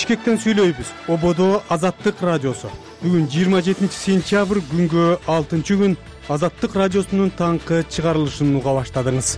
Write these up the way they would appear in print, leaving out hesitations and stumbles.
Бишкектен сүйлөйбүз. ОБОДО Азаттык радиосу. Бүгүн 27 сентябрь күнгө 6-күн Азаттык радиосунун таңкы чыгарылышын уга баштадыңыз.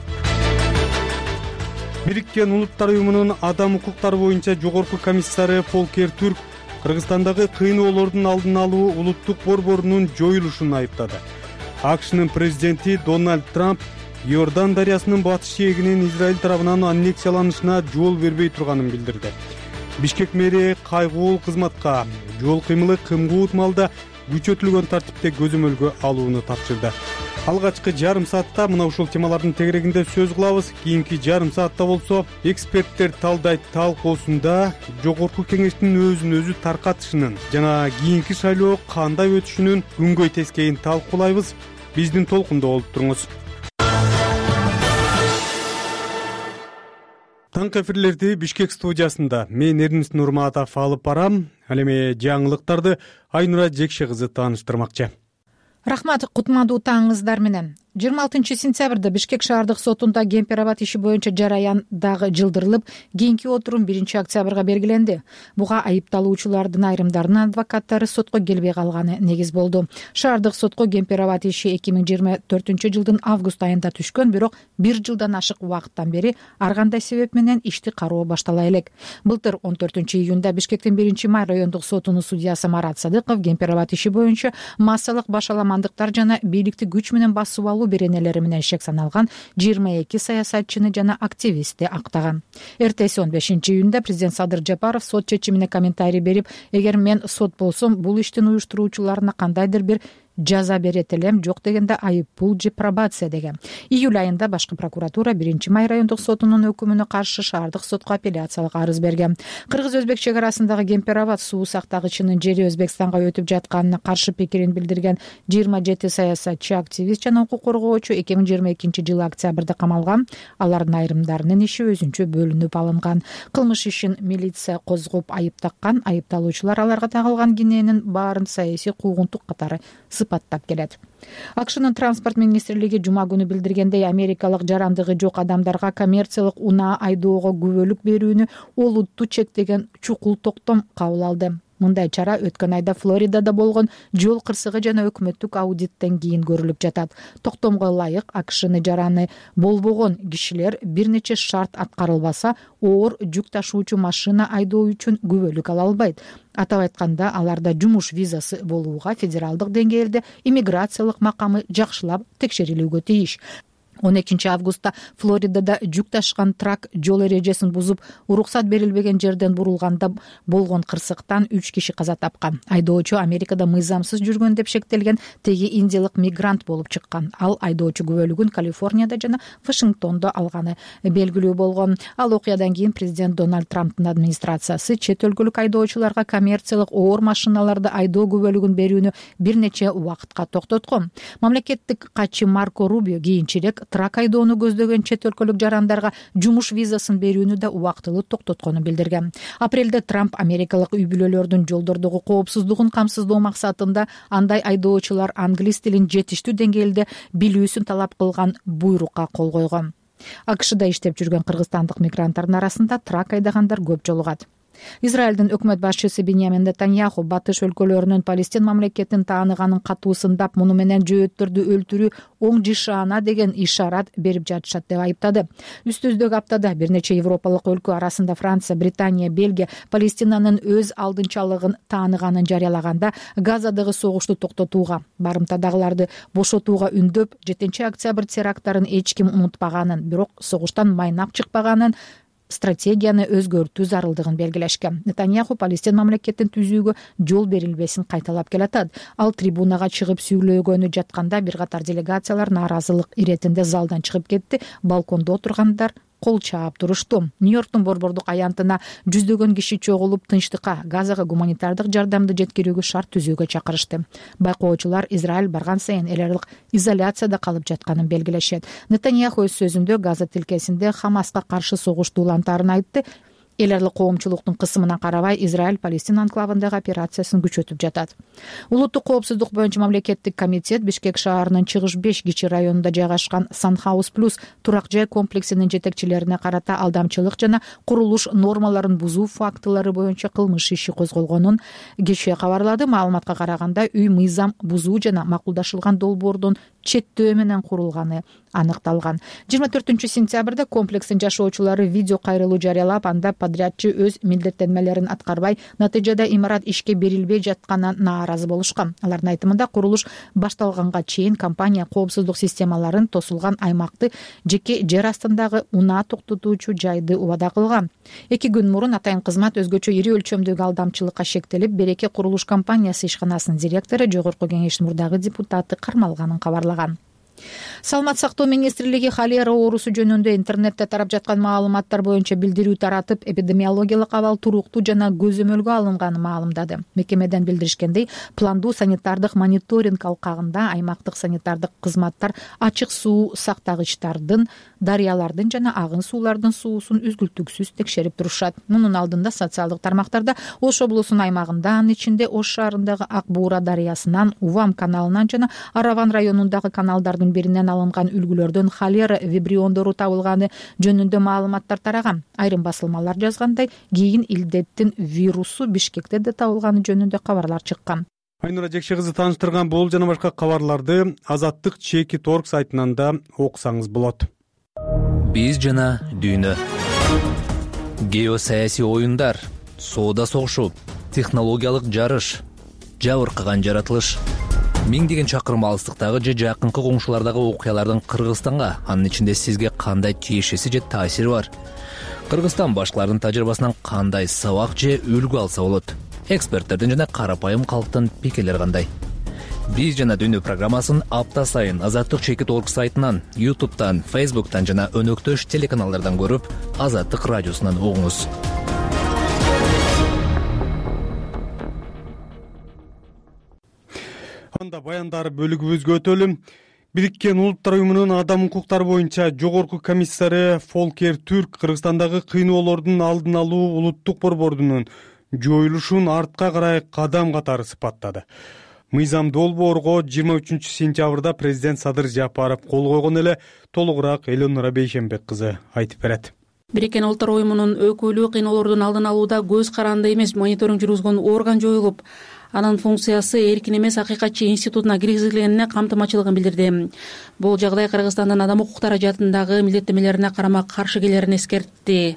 Бириккен Улуттар уюмунун адам укуктары боюнча жогорку комиссары Фолкер Түрк Кыргызстандагы кыйноолордун алдын алуу улуттук борборунун жоюлушун айыптады. АКШнын президенти Дональд Трамп Иордан дарыясынын батыш жээгинин Израиль тарабынан аннексияланышына жол бербей турганын билдирди. Бишкек мэри кайгуул кызматка жол кыймылы кымгуут маалда күчөтүлгөн тартипте көзөмөлгө алууну тапшырды. Алгачкы жарым саатта мына ушул темалардын тегерегинде сөз кылабыз. Кийинки жарым саатта болсо эксперттер талдайт талкуусунда жогорку кеңештин өзүн өзү таркатышынын жана кийинки шайлоо кандай өтүшүнүн күнгөй тескейин талкуулайбыз. Биздин толкунда болуп туруңуз. Таңкы эфирлерди Бишкек студиясында мен Эрнис Нурматов алып барам. Ал эми жаңылыктарды Айнура Жекше кызы тааныштырмакчы. Рахмат, кутмандуу таңыңыздар менен. 26 сентябрда Бишкек шаардык сотунда Кемпир-Абад иши боюнча жараян дагы жылдырылып, кийинки отурум 1 октябрга белгиленди. Буга айыпталуучулардын айрымдарынын адвокаттары сотко келбей калганы негиз болду. Шаардык сотко Кемпир-Абад иши 2024-жылдын август айында түшкөн, бирок 1 жылдан ашык убакыттан бери ар кандай себеп менен ишти кароо баштала элек. Былтыр 14-июнда Бишкектин 1-май райондук сотунун судьясы Марат Садыков Кемпир-Абад иши боюнча массалык башаламандыктар жана бийликти күч менен басып алуу беренелери менен шек саналган 22 саясатчыны жана активистти актаган. Эртеси 15-июнда президент Садыр Жапаров сот чечимине комментарий берип, эгер мен сот болсом, бул иштин уюштуруучуларына кандайдыр бир жаза берет элем, жок дегенде айып пул же пробация деген. Июль айында башкы прокуратура 1-май райондук сотунун өкүмүнө каршы шаардык сотко апелляциялык арыз берген. Кыргыз-өзбек чек арасындагы Кемпир-Абад суу сактагычынын жери Өзбекстанга өтүп жатканына каршы пикирин билдирген 27 саясатчы, активист жана укук коргоочу 2022-жылы октябрда камалган. Алардын айрымдарынын иши өзүнчө бөлүнүп алынган. Кылмыш ишин милиция козгоп айып таккан. Айыпталуучулар аларга тагылган киненин баарын саясий куугунтук катары сыпаттап келет. АКШнын транспорт министрлиги жума күнү билдиргендей, америкалык жарандыгы жок адамдарга коммерциялык унаа айдоого күбөлүк берүүнү олуттуу чектеген чукул токтом кабыл алды. Мындай чара өткөн айда Флоридада болгон жол кырсыгы жана өкмөттүк аудиттен кийин көрүлүп жатат. Токтомго ылайык АКШны жараны болбогон кишилер бир нече шарт аткарылбаса, оор жүк ташуучу машина айдоо үчүн күбөлүк ала албайт. Атап айтканда, аларда жумуш визасы болууга федералдык деңгээлде иммиграциялык макамы жакшылап текшерилүүгө тийиш. 12 августта Флоридада жүк ташкан трак жол эрежесин бузуп, уруксат берилбеген жерден бурулганда болгон кырсыктан 3 киши каза тапкан. Айдоочу Америкада мыйзамсыз жүргөн деп шектелген теги индиялык мигрант болуп чыккан. Ал айдоочу күбөлүгүн Калифорнияда жана Вашингтондо алганы белгилүү болгон. Ал окуядан кийин президент Дональд Трамптын администрациясы чет өлкөлүк айдоочуларга коммерциялык оор машиналарды айдоо күбөлүгүн берүүнү бир нече убакытка токтоткон. Мамлекеттик катчы Марко Рубио кийинчерээк трак айдоону көздөгөн чет өлкөлүк жарандарга жумуш визасын берүүнү да убактылуу токтотконун билдирген. Апрелде Трамп америкалык үй-бүлөлөрдүн жолдордогу коопсуздугун камсыздоо максатында андай айдоочулар англис тилин жетиштүү деңгээлде билүүсүн талап кылган буйрукка кол койгон. АКШда иштеп жүргөн кыргызстандык мигранттардын арасында трак айдагандар көп жолугат. Израилдин өкмөт башчысы Биньямин Нетаньяху батыш өлкөлөрүнүн Палестин мамлекетин тааныганын катуусундап, муну менен жөөттөрдү өлтүрүү оң жишаана деген ишарат берип жатышат деп айыптады. Үстүздөгү аптада бир нече европалык өлкө арасында Франция, Британия, Бельгия Палестинанын өз алдынчалыгын тааныганын жарыялаганда, Газадагы согушту токтотууга, барымтадагыларды бошотууга үндөп, 7 октябрь теракттарын эч ким унутпаганын, бирок согуштан майнап чыкпаганын, стратегияны өзгөртүү зарылдыгын белгилешкен. Нетаньяху Палестин мамлекетин түзүүгө жол берилбесин кайталап келатат. Ал трибунага чыгып сүйлөгөнү жатканда бир катар делегациялар нааразылык иретинде залдан чыгып кетти. Балкондо отургандар кол чаап турушту. Нью-Йорктун борбордук аянтына жүздөгөн киши чогулуп тынчтыкка, Газага гуманитардык жардамды жеткирүүгө шарт түзүүгө чакырышты. Байкоочулар Израиль барган сайын эл аралык изоляцияда калып жатканын белгилешет. Нетаньяху өз сөзүндө Газа тилкесинде Хамаска каршы согушту улантарын айтты. эл аралык коомчулуктун кысымына карабай Израиль Палестина анклавындагы операциясын күчөтүп жатат. Улуттук коопсуздук боюнча мамлекеттик комитет Бишкек шаарынын Чыгыш 5 кичи районунда жайгашкан Санхаус плюс турак жай комплексинин жетекчилерине карата алдамчылык жана курулуш нормаларын бузуу фактылары боюнча кылмыш иши козголгонун кечээ кабарлады. Маалыматка караганда үй мыйзам бузуу жана макулдашылган долбоордун четтөө менен курулганы аныкталган. 24-сентябрда комплекстин жашоочулары видео кайрылуу жарыялап, анда подрядчы өз милдеттенмелерин аткарбай, натыйжада имарат ишке берилбей жатканына нааразы болушкан. Алардын айтымында курулуш башталганга чейин компания коопсуздук системаларын тосулган аймакты жеке жер астындагы унаа токтотуучу жайды убада кылган. 2 күн мурун атайын кызмат өзгөчө ири өлчөмдөгү алдамчылыкка шектелип, Береке курулуш компаниясы ишканасынын директору, Жогорку Кеңештин мурдагы депутаты кармалганын кабарлаган. Саламат сактоо министрлиги холера оорусу жөнүндө интернетте тарап жаткан маалыматтар боюнча билдирүү таратып, эпидемиологиялык абал туруктуу жана көзөмөлгө алынганын маалымдады. Мекемеден билдиришкендей, пландуу санитардык мониторинг алкагында аймактык санитардык кызматтар ачык суу сактагычтардын, дарыялардын жана агын суулардын суусун үзгүлтүксүз текшерип турушат. Мунун алдында социалдык тармактарда Ош облусунун аймагында, анын ичинде Ош шаарындагы Ак Буура дарыясынан, Увам каналынан жана Араван районундагы каналдардын биринен алынган үлгүлөрдөн холера вибриондору табылганы жөнүндө маалыматтар тараган. Айрым басылмалар жазгандай, кийин илдеттин вирусу Бишкекте да табылганы жөнүндө кабарлар чыккан. Айнура Жекше кызы тааныштырган бул жана башка кабарларды Азаттык Чеки.org сайтынан да окусаңыз болот. Биз жана дүйнө. Геосаясий оюндар, соода согушу, технологиялык жарыш, жабыркаган жаратылыш. Миңдеген чакырым алыстыктагы же жакынкы коңшулардагы окуялардын Кыргызстанга, анын ичинде сизге кандай тиешеси же таасири бар? Кыргызстан башкалардын тажрыйбасынан кандай сабак же үлгү алса болот? Эксперттердин жана карапайым калктын пикирлери кандай? Биз жана дүйнө программасын апта сайын Азаттык Чеки.org сайтынан, YouTube'тан, Facebook'тан жана өнөктөш телеканалдардан көрүп, Азаттык радиосунан угуңуз. Анда баяндар бөлүгүбүзгө өтөлүм. Бириккен Улуттар уюмунун адам укуктары боюнча жогорку комиссары Фолкер Түрк Кыргызстандагы кыйноолордун алдын алуу улуттук борборунун жоюлушун артка карай кадам катары сыпаттады. Мыйзам долбоорго 23-сентябрда президент Садыр Жапаров кол койгон эле. Толугураак Элонора Бейшенбек кызы айтып берет. Бириккен Улуттар уюмунун өкүлү кыйноолордун алдын алууда көз каранды эмес мониторинг жүргүзгөн орган жоюлуп, анын функциясы эркин эмес акыйкатчы институтуна киргизилгенине камтымачылыгын билдирди. Бул жагдай Кыргызстандын адам укуктары жаатындагы милдеттенмелерине карама каршы келерин эскертти.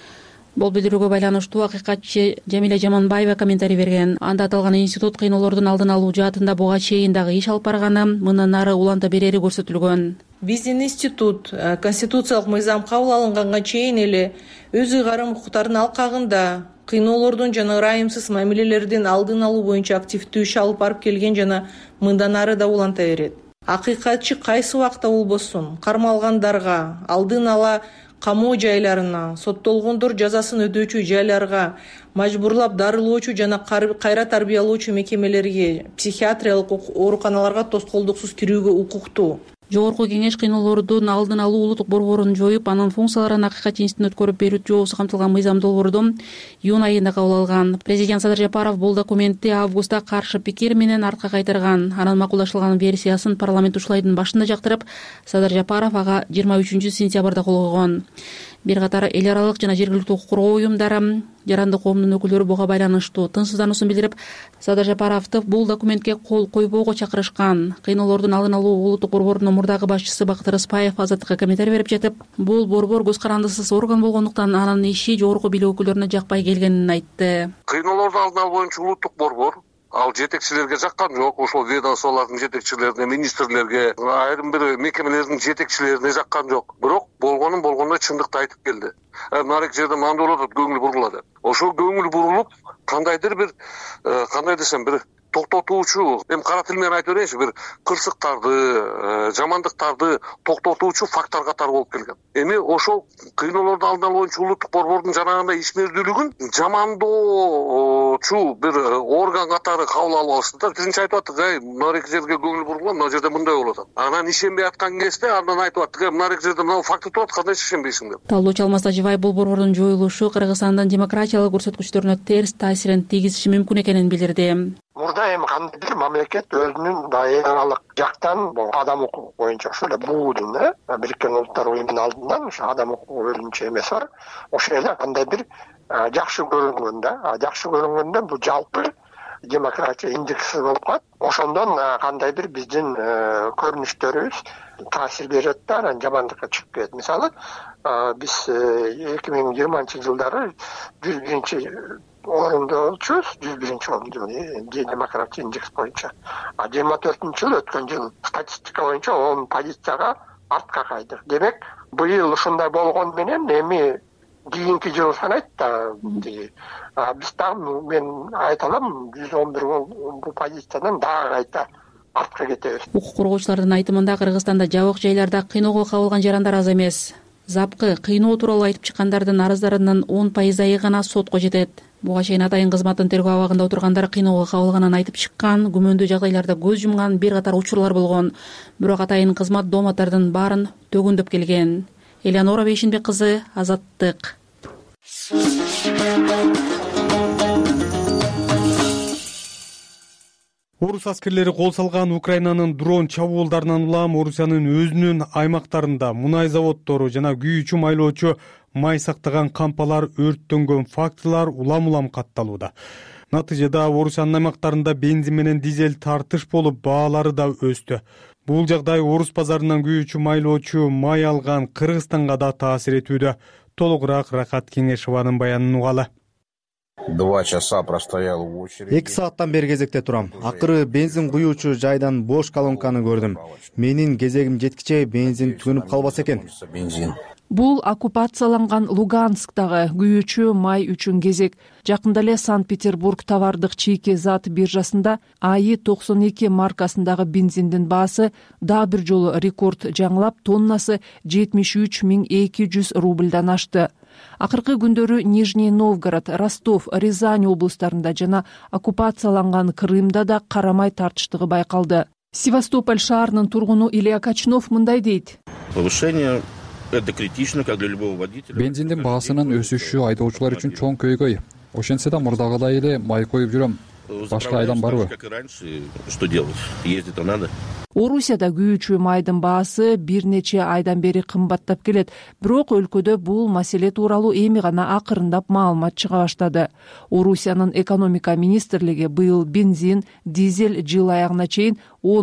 Бул билдирүүгө байланыштуу акыйкатчы Жамиля Жаманбаева комментарий берген. Анда аталган институт кыйноолордун алдын алуу жаатында буга чейин дагы иш алып барганы, мындан ары уланта берери көрсөтүлгөн. Биздин институт конституциялык мыйзам кабыл алынганга чейин эле өз ыйгарым укуктардын алкагында кыйноолордун жана ырайымсыз мамилелердин алдын алуу боюнча активдүү иш алып барып келген жана мындан ары да уланта берет. Акыйкатчы кайсы убакта болбосун кармалгандарга, алдын ала камоо жайларына, соттолгондор жазасын өтөөчү жайларга, мажбурлап дарылоочу жана кайра тарбиялоочу мекемелерге, психиатриялык ооруканаларга тоскоолдуксуз кирүүгө укуктуу. Жогорку кеңеш кыйноолордун алдын алуу улуттук борборун жоюп, анын функцияларын акыйкатчы институтуна өткөрүп берүү жоосу камтылган мыйзам долбоорду июнь айында кабыл алган. Президент Садыр Жапаров бул документти августта каршы пикир менен артка кайтарган. Анын макулдашылган версиясын парламент ушул айдын башында жактырып, Садыр Жапаров ага 23-сентябрда кол койгон. Бир катар эл аралык жана жергиликтүү укук коргоо уюмдары, жарандык коомдун өкүлдөрү буга байланыштуу тынчсыздануусун билдирип, Садыр Жапаровду бул документке кол койбоого чакырышкан. Кыйноолордун алдын алуу улуттук борборунун мурдагы башчысы Бакыт Рыспаев Азаттыкка комментарий берип жатып, бул борбор көз карандысыз орган болгондуктан анын иши жогорку бийлик өкүлдөрүнө жакпай келгенин айтты. Кыйноолордун алдын алуу боюнча улуттук борбор ал жетекчилерге жаккан жок, ошол ведомстволордун жетекчилерине, министрлерге, айрым бир мекемелердин жетекчилерине жаккан жок. Бирок болгондой чындыкты айтып келди. Нарик жерде мындай болуп атат, көңүл бурулат. Ошол көңүл бурулуп, кандай десем бир токтотуучу, эми кара тил менен айтып берейинчи, бир кырсыктарды, жамандыктарды токтотуучу фактор катары болуп келген. Эми ошол кыйноолорду алдын алуу боюнча улуттук борбордун жанагындай ишмердүүлүгүн жамандоочу бир орган катары кабыл алып алышты да. Биринчи айтып аттык, мына жерге көңүл бургула, мына жерде мындай болуп атат. Анан ишенбей аткан кезде андан айтып аттык, мына жерде мына факт туруп атат, кандай ишенбейсиң деп. Талдоочу Алмаз Тажибаев бул борбордун жоюлушу Кыргызстандын демократиялык көрсөткүчтөрүнө терс таасирин тийгизиши мүмкүн экенин билдирди. Мурда эми кандай бир мамлекет өзүнүн дайыралык жактан адам укугу боюнча ошо эле БУ-дун Бириккен Улуттар уюмунун алдынан ошо адам укугу бөлүнчө эмеси бар. Ошо эле кандай бир жакшы көрүнгөн да. Жакшы көрүнгөндө бул жалпы демократия индекси болуп калат. Ошондон кандай бир биздин көрүнүштөрүбүз таасир берет да, анан жамандыкка чыгып кетет. Мисалы, биз 2020-жылдары 101 орунда болчубуз, 101 орунда демократия индекс боюнча. 24-жылы өткөн жыл статистика боюнча 10 позицияга артка кайдык. Демек, быйыл ушундай болгон менен эми кийинки жыл санайт да. Биз дагы мен айта алам, 111 бул позициядан дагы кайта артка кетебиз. Укук коргоочулардын айтымында Кыргызстанда жабык жайларда кыйноого кабылган жарандар аз эмес. Запкы кыйноо тууралуу айтып чыккандардын арыздарынын 10% гана сотко жетет. Буга чейин атайын кызматтын тергөө абагында отургандар кыйноого кабылганын айтып чыккан, күмөндүү жагдайларда көз жумган бир катар учурлар болгон. Бирок атайын кызмат дооматтардын баарын төгүндөп келген. Элеонора Бейшинбек кызы, Азаттык. Орус аскерлери кол салган Украинанын дрон чабуулдарынан улам Орусиянын өзүнүн аймактарында мунай заводдору жана күйүүчү майлоочу май сактаган кампалар өрттөнгөн фактылар улам катталууда. Натыйжада Орусиянын аймактарында бензин менен дизель тартыш болуп, баалары да өстү. Бул жагдай Орус базарынан күйүүчү майлоочу май алган Кыргызстанга да таасир этүүдө. Толугураак Рахат Кеңешованын баянын угалы. 2 часа простоял в очереди. 2 сааттан бери кезекте турам. Акыры бензин куюучу жайдан бош колонканы көрдүм. Менин кезегим жеткиче бензин түгөнүп калбаса экен. Бул оккупацияланган Луганскдагы күйүүчү май үчүн кезек. Жакында эле Санкт-Петербург товардык чийки зат биржасында АИ-92 маркасындагы бензиндин баасы дагы бир жолу рекорд жаңылап, тоннасы 73.200 рубльдан ашты. Акыркы күндөрү Нижний Новгород, Ростов, Рязань облустарында жана оккупацияланган Крымда да карамай тартыштыгы байкалды. Севастополь шаарынын тургуну Илья Качнов мындай дейт. Повышение это критично, как для любого водителя. Бензиндин баасынын өсүшү айдоочулар үчүн чоң көйгөй. Ошентсе да мурдагыдай эле май коюп жүрөм. Башка айдан барбы? Что делать? Ездить-то надо. Орусияда күйүүчү майдын баасы бир нече айдан бери кымбаттап келет. Бирок өлкөдө бул маселе тууралуу эми гана акырындап маалымат чыга баштады. Орусиянын экономика министрлиги быйыл бензин, дизель жыл аягына чейин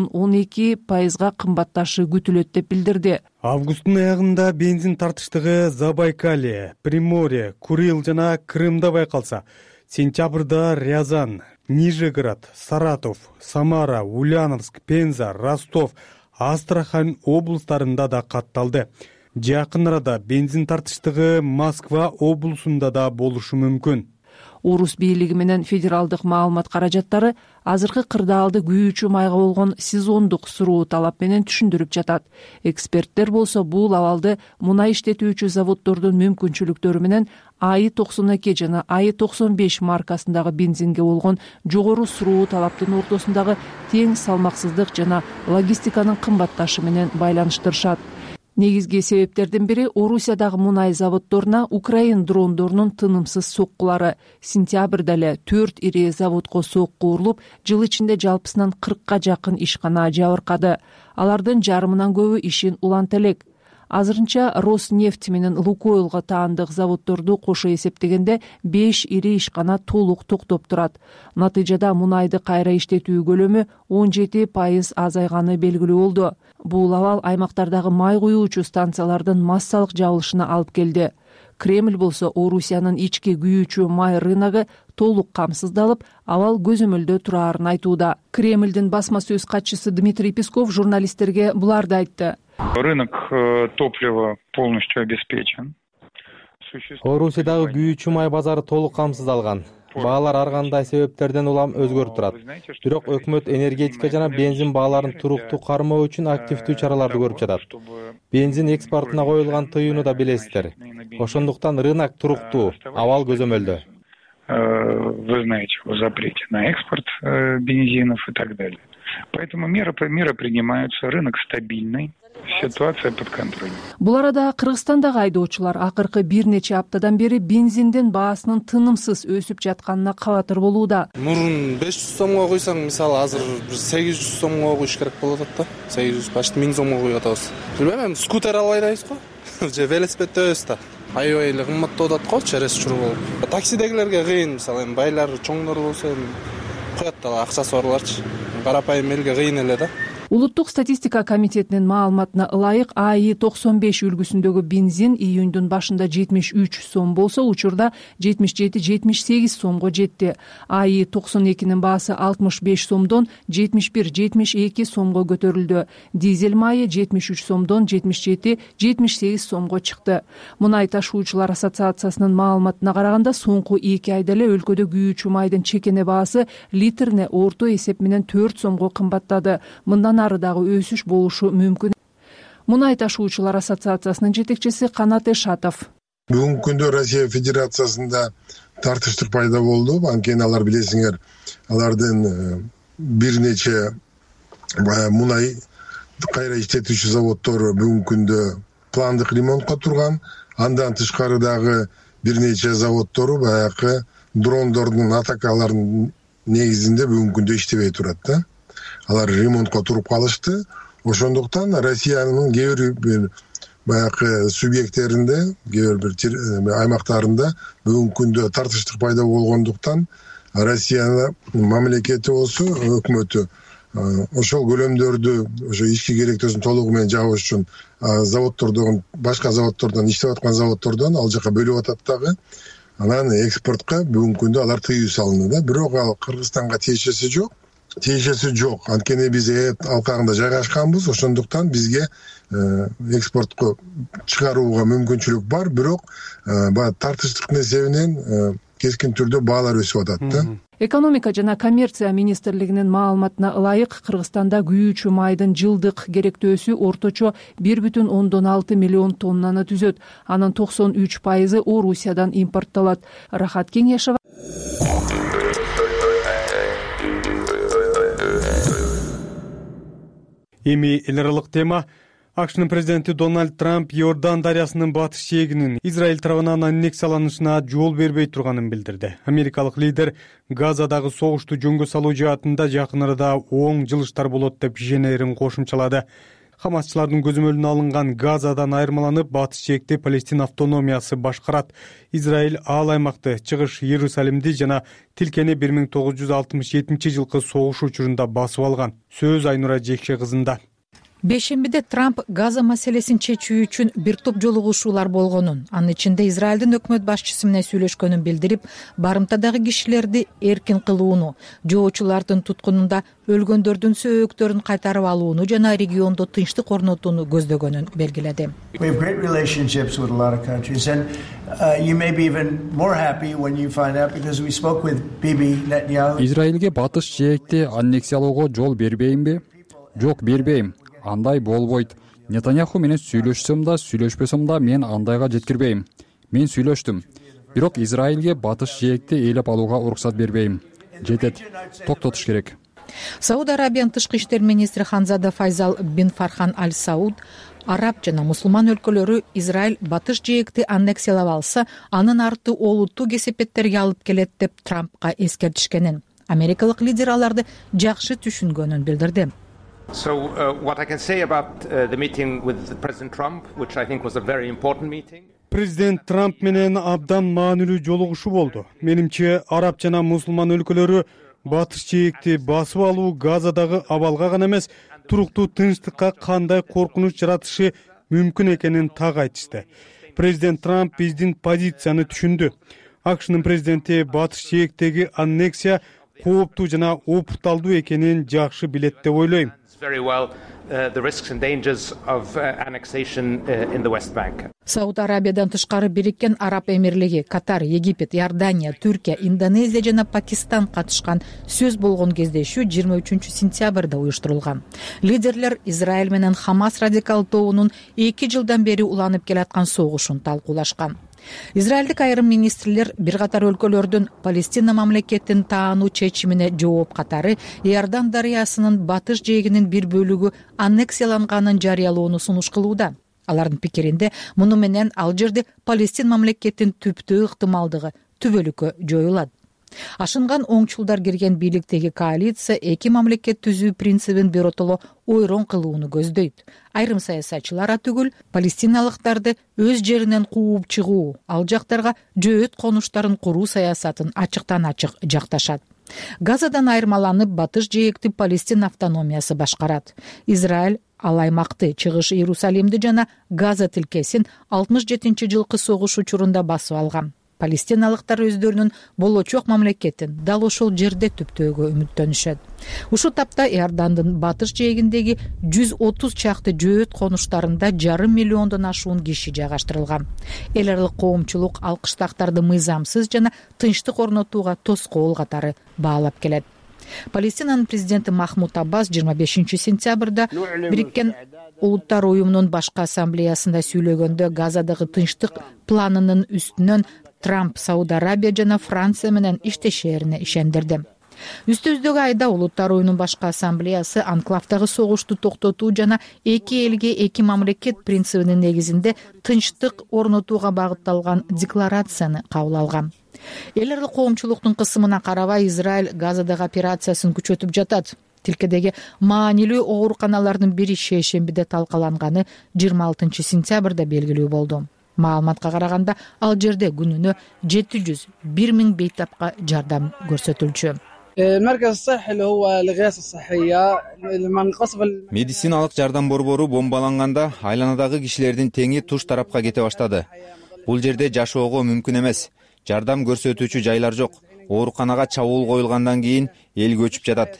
10-12% кымбатташы күтүлөт деп билдирди. Августтун аягында бензин тартыштыгы Забайкалье, Приморье, Курил жана Крымда байкалса, сентябрда Рязань, Нижегород, Саратов, Самара, Ульяновск, Пенза, Ростов, Астрахань облустарында да катталды. Жакын арада бензин тартыштыгы Москва облусунда да болушу мүмкүн. Орус бийлиги менен федералдык маалымат каражаттары азыркы кырдаалды күйүүчү майга болгон сезондук суроо талап менен түшүндүрүп жатат. Эксперттер болсо бул абалды мунай иштетүүчү заводдордун мүмкүнчүлүктөрү менен АИ-92 жана АИ-95 маркасындагы бензинге болгон жогору суроо талаптын ортосундагы тең салмаксыздык жана логистиканын кымбатташы менен байланыштырышат. Негизги себептердин бири Орусиядагы мунай заводдоруна Украин дрондорунун тынымсыз соккулары. Сентябрда эле 4 ири заводко сокку урулуп, жыл ичинде жалпысынан 40ка жакын ишкана жабыркады. Алардын жарымынан көбү ишин уланта элек. Азырынча Роснефть менен Лукойлго таандык заводдорду кошо эсептегенде 5 ири ишкана толук токтоп турат. Натыйжада мунайды кайра иштетүү көлөмү 17% азайганы белгилүү болду. Бул абал аймактардагы май куюучу станциялардын массалык жабылышына алып келди. Кремль болсо Орусиянын ички күйүүчү май рыногу толук камсыздалып, абал көзөмөлдө турарын айтууда. Кремльдин басма сөз катчысы Дмитрий Песков журналисттерге буларды айтты. Рынок топлива полностью обеспечен. Орусиядагы күйүүчү май базары толук камсыздалган. баалар ар кандай себептерден улам өзгөрүп турат. Бирок өкмөт энергетика жана бензин бааларын туруктуу кармоо үчүн активдүү чараларды көрүп жатат. Бензин экспортуна коюлган тыюуну да билесиздер. Ошондуктан рынок туруктуу, абал көзөмөлдө. Вы знаете о запрете на экспорт бензинов и так далее. Поэтому меры принимаются, рынок стабильный, ситуация под контролем. Бул арада Кыргызстандагы айдоочулар акыркы бир нече аптадан бери бензиндин баасынын тынымсыз өсүп жатканына кабатыр болууда. Мурун 500 сомго койсоң, мисалы азыр 800 сомго коюш керек болуп атат да. 800 почти 1000 сомго коюп атабыз. Билбейм, скутер алып айдайбыз го. Же велосипед өбүз да. Аябай кымбаттап атат го, через чур болуп. Таксидегилерге кыйын, мисалы байлар, чоңдор болсо коет да акчасы барларчы. Карапайым элге кыйын эле да. Улуттук статистика комитетинин маалыматына ылайык АИ 95 үлгүсүндөгү бензин июндун башында 73 сом болсо, учурда 77-78 сомго жетти. АИ 92нин баасы 65 сомдон 71-72 сомго көтөрүлдү. Дизель майы 73 сомдон 77-78 сомго чыкты. Мунай ташуучулар ассоциациясынын маалыматына караганда, соңку 2 айда эле өлкөдө күйүүчү майдын чекене баасы литрине орто эсеп менен 4 сомго кымбаттады. Мындан ары дагы өсүш болушу мүмкүн. Мунай ташуучулар ассоциациясынын жетекчиси Канат Эшатов. Бүгүнкү күндө Россия Федерациясында тартыштык пайда болду. Анткени алар билесиңер, алардын бир нече мунай кайра иштетүүчү заводдор бүгүнкү күндө пландык ремонтко турган. Андан тышкары дагы бир нече заводдору баягы дрондордун атакаларынын негизинде бүгүнкү күндө иштебей турат да. Алар ремонтко туруп калышты. Ошондуктан Россиянын кээ бир баягы субъекттеринде, кээ бир аймактарында бүгүнкү күндө тартыштык пайда болгондуктан Россиянын мамлекети болсо, өкмөтү ошол көлөмдөрдү ошо ички керектөөсүн толугу менен жабыш үчүн заводдордон, башка заводдордон, иштеп аткан заводдордон ал жака бөлүп атат дагы. Анан экспортко бүгүнкү күндө алар тыюу салынды да. Бирок ал Кыргызстанга тиешеси жок. Анткени биз алкагында жайгашканбыз, ошондуктан бизге экспортко чыгарууга мүмкүнчүлүк бар, бирок тартыштыктын эсебинен кескин түрдө баалар өсүп атат да. Экономика жана коммерция министрлигинин маалыматына ылайык, Кыргызстанда күйүүчү майдын жылдык керектөөсү орточо 1,6 миллион тоннаны түзөт. Анын 93% Орусиядан импорттолот. Рахат Кеңешова. Эми эл аралык тема. АКШнын президенти Дональд Трамп Иордан дарыясынын батыш жээгинин Израиль тарабынан аннексияланышына жол бербей турганын билдирди. Америкалык лидер Газадагы согушту жөнгө салуу жаатында жакын арада оң жылыштар болот деп ишенерин кошумчалады. Хамасчылардын көзөмөлүнө алынган Газадан айырмаланып, батыш жээгти Палестина автономиясы башкарат. Израиль ал аймакты, чыгыш Иерусалимди жана Тилкени 1967 жылкы согуш учурунда басып алган. Сөз Айнура Жекше кызында. Бейшембиде Трамп Газа маселесин чечүү үчүн бир топ жолугушуулар болгонун, анын ичинде Израилдин өкмөт башчысы менен сүйлөшкөнүн билдирип, барымтадагы кишилерди эркин кылууну, жоочулардын туткунунда өлгөндөрдүн сөөктөрүн кайтарып алууну жана региондо тынчтык орнотууну көздөгөнүн белгиледи. Израилге батыш жээгти аннексиялоого жол бербеймби? Жок, бербейм. Андай болбойт. Нетаньяху менен сүйлөшсөм да, сүйлөшпөсөм да мен андайга жеткирбейм. Мен сүйлөштүм. Бирок Израилге батыш жээгти ээлеп алууга уруксат бербейм. Жетет. Токтотуш керек. Сауд Арабиянын тышкы иштер министри Ханзада Файзал бин Фархан Аль Сауд араб жана мусулман өлкөлөрү Израиль батыш жээгти аннексиялап алса, анын арты олуттуу кесепеттерге алып келет деп Трампка эскертишкенин. Америкалык лидер аларды жакшы түшүнгөнүн билдирди. So what I can say about the meeting with President Trump, which I think was a very important meeting. Президент Трамп менен абдан маанилүү жолугушуу болду. Менимче, араб жана мусулман өлкөлөрү батыш жээгти басып алуу Газадагы абалга гана эмес, туруктуу тынчтыкка кандай коркунуч жаратышы мүмкүн экенин так айтышты. Президент Трамп биздин позицияны түшүндү. АКШнын президенти батыш жээгтеги аннексия кооптуу жана опурталдуу экенин жакшы билет деп ойлойм. Сауд Арабиядан тышкары Бириккен Араб Эмирлиги, Катар, Египет, Иордания, Түркия, Индонезия жана Пакистан катышкан сөз болгон кездешүү 23 сентябрда уюштурулган. Лидерлер Израиль менен Хамас радикал тобунун 2 жылдан бери уланып келаткан согушун талкуулашкан. Израилдик айрым министрлер бир катар өлкөлөрдүн Палестина мамлекетин таануу чечимине жооп катары Иордан дарыясынын батыш жээгинин бир бөлүгү аннексияланганын жарыялоону сунуш кылууда. Алардын пикиринде муну менен ал жерде Палестин мамлекетин түптүү ыктымалдыгы түбөлүккө жоюлат. Ашынган оңчулдар кирген бийликтеги коалиция эки мамлекет түзүү принцибин биротоло ойрон кылууну көздөйт. Айрым саясатчылар түгүл палестиналыктарды өз жеринен кууп чыгуу, ал жактарга жөөт конуштарын куруу саясатын ачыктан ачык жакташат. Газадан айырмаланып батыш жээкти Палестин автономиясы башкарат. Израиль ал аймакты, Чыгыш Иерусалимди жана Газа тилкесин 67-жылкы согуш учурунда басып алган. Палестиналыктар өздөрүнүн болочок мамлекетин дал ошол жерде түптөөгө үмүттөнүшөт. Ушул тапта Иордандын батыш жээгиндеги 130 чакты жөөт конуштарында 500 миллиондон ашуун киши жайгаштырылган. Эл аралык коомчулук ал кыштактарды мыйзамсыз жана тынчтык орнотууга тоскоол катары баалап келет. Палестинанын президенти Махмуд Аббас 25 сентябрда Бириккен Улуттар уюмунун башкы ассамблеясында сүйлөгөндө Газадагы тынчтык планынын үстүнөн Трамп Сауд Арабия жана Франция менен иштешерине ишендирди. Үстүбүздөгү айда Улуттар уюмунун башкы ассамблеясы анклавдагы согушту токтотуу жана эки элге эки мамлекет принцибинин негизинде тынчтык орнотууга багытталган декларацияны кабыл алган. Эл аралык коомчулуктун кысымына карабай Израиль Газадагы операциясын күчөтүп жатат. Тилкедеги маанилүү ооруканалардын бири шейшембиде талкаланганы 26 сентябрда белгилүү болду. Маалыматка караганда ал жерде күнүнө 700-1000 бейтапка жардам көрсөтүлчү. Медициналык жардам борбору бомбаланганда айланадагы кишилердин теңи туш тарапка кете баштады. Бул жерде жашоого мүмкүн эмес. Жардам көрсөтүүчү жайлар жок. Ооруканага чабуул коюлгандан кийин эл көчүп жатат.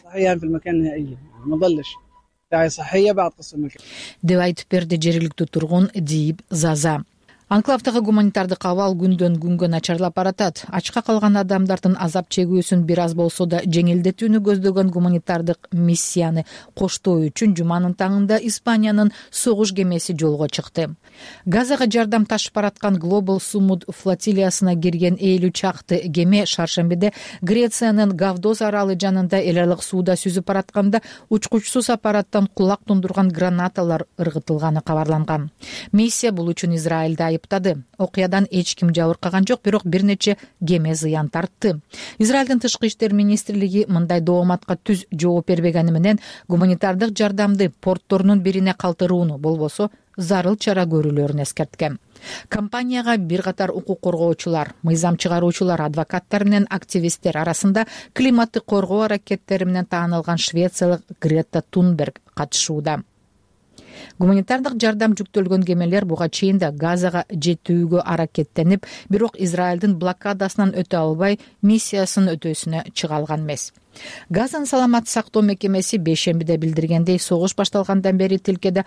Деп айтып берди жергиликтүү тургун Диип Заза. Анклавдагы гуманитардык абал күндөн күнгө начарлап баратат. Ачка калган адамдардын азап чегүүсүн бир аз болсо да жеңилдетүүнү көздөгөн гуманитардык миссияны коштоо үчүн жуманын таңында Испаниянын согуш кемеси жолго чыкты. Газага жардам ташып бараткан Global Sumud флотилиясына кирген 50 чакты кеме шаршембиде Грециянын Гавдос аралы жанында эл аралык сууда сүзүп баратканда учкучсуз аппараттан кулак тундурган гранаталар ыргытылганы кабарланган. Миссия бул үчүн Израилди айыптады. Окуядан эч ким жабыркаган жок, бирок бир нече кеме зыян тартты. Израилдин тышкы иштер министрлиги мындай дооматка түз жооп бербегени менен гуманитардык жардамды портторунун бирине калтырууну, болбосо зарыл чара көрүүлөрүн эскерткен. Компанияга бир катар укук коргоочулар, мыйзам чыгаруучулар, адвокаттар менен активисттер арасында климатты коргоо аракеттери менен таанылган швециялык Грета Тунберг катышууда. Гуманитардык жардам жүктөлгөн кемелер буга чейин да Газага жетүүгө аракеттенип, бирок Израилдин блокадасынан өтө албай миссиясын өтөөсүнө чыга алган эмес. Газанын саламат сактоо мекемеси бейшембиде билдиргендей, согуш башталгандан бери тилкеде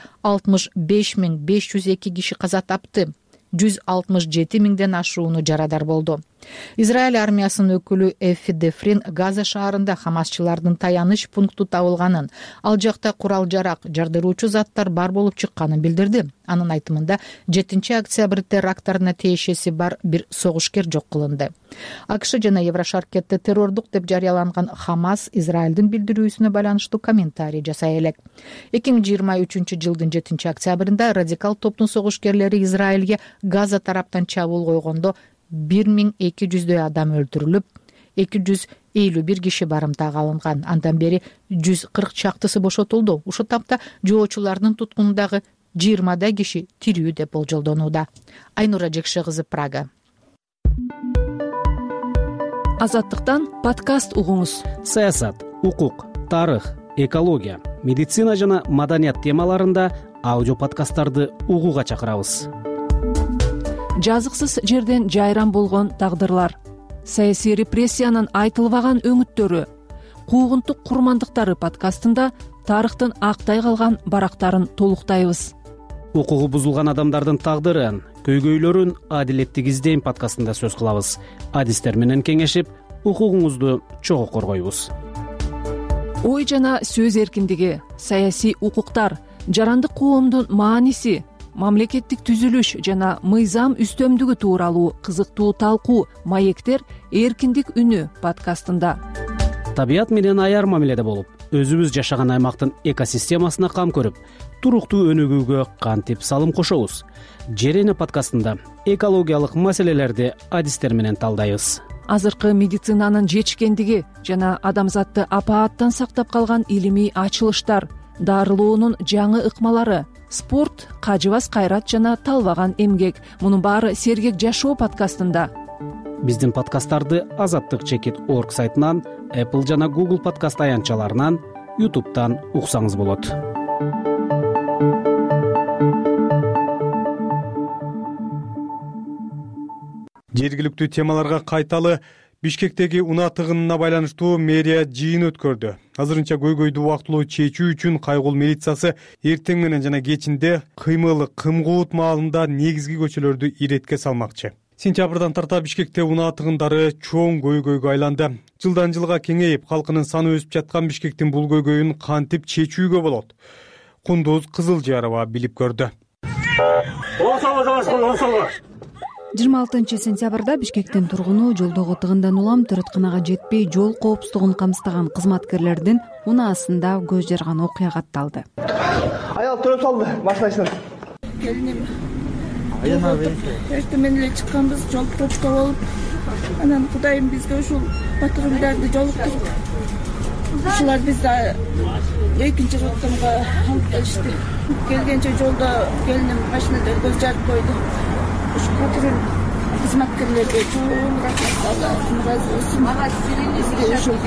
65502 киши каза тапты. 167 миңден ашууну жарадар болду. Израиль армиясынын өкүлү Эффи Дефрин Газа шаарында хамасчылардын таяныч пункту табылганын, ал жакта курал-жарак, жардыруучу заттар бар болуп чыкканын билдирди. Анын айтымында 7 октябрь теракттарына тиешеси бар бир согушкер жок кылынды. АКШ жана Еврошаркетте террордук деп жарыяланган Хамас Израилдин билдирүүсүнө байланыштуу комментарий жасай элек. 2023-жылдын 7 октябрында радикал топтун согушкерлери Израилге Газа тараптан чабуул койгондо 1200 адам өлтүрүлүп, 251 киши барымтага алынган. Андан бери 140 чактысы бошотулду. Ушул тапта жоочулардын туткунундагы 20 киши тирүү деп болжолдонууда. Айнура Жекше кызы, Прага. Азаттыктан подкаст угуңуз. Саясат, укук, тарых, экология, медицина жана маданият темаларында аудио подкасттарды угууга чакырабыз. Жазыксыз жерден жайран болгон тагдырлар, саясий репрессиянын айтылбаган өңүттөрү, куугунтук курмандыктары подкастында тарыхтын актай калган барактарын толуктайбыз. Укугу бузулган адамдардын тагдырын, көйгөйлөрүн адилеттик издейм подкастында сөз кылабыз. Адистер менен кеңешип, укугуңузду чогуу коргойбуз. Ой жана сөз эркиндиги, саясий укуктар, жарандык коомдун мааниси, мамлекеттик түзүлүш жана мыйзам үстөмдүгү тууралуу кызыктуу талкуу маектер эркиндик үнү подкастында. Табият менен аяр мамиледе болуп, өзүбүз жашаган аймактын экосистемасына кам көрүп, туруктуу өнүгүүгө кантип салым кошобуз? Жер эне подкастында экологиялык маселелерди адистер менен талдайбыз. Азыркы медицинанын жетишкендиги жана адамзатты апааттан сактап калган илимий ачылыштар, дарылоонун жаңы ыкмалары, спорт, кажыбас кайрат жана талбаган эмгек. Мунун баары Сергек жашоо подкастында. Биздин подкасттарды azattik.org сайтынан, Apple жана Google подкаст аянтчаларынан, YouTube'дан уксаңыз болот. Жергиликтүү темаларга кайталы. Бишкектеги унаа тыгынына байланыштуу мэрия жыйын өткөрдү. Азырынча көйгөйдү убактылуу чечүү үчүн Кайгул милициясы эртең менен жана кечинде кыймылы Кымкуут маалында негизги көчөлөрдү иретке салмакчы. Сентябрдан тарта Бишкекте унаа тыгындары чоң көйгөйгө айланды. Жылдан жылга кеңейип, калкынын саны өсүп жаткан Бишкектин бул көйгөйүн кантип чечүүгө болот? Кундуз Кызылжарова билип көрдү. 26 сентябрда Бишкектин тургуну жолдогу тыгындан улам төрөтканага жетпей жол коопсуздугун камсыздаган кызматкерлердин унаасында көз жарган окуя катталды. Аял төрөп салды машинасынан. Келиним. Эртең менен эле чыкканбыз, жол пробка болуп, анан Кудайым бизге ушул патрулдарды жолуктуруп, ушулар бизди экинчи роттамга алып келишти. Келгенче жолдо келиним машинада көз жарып койду. Ушу патруль кызматкерлерге чоң рахмат, Аллахым ыраазы болсун. Бизге ушул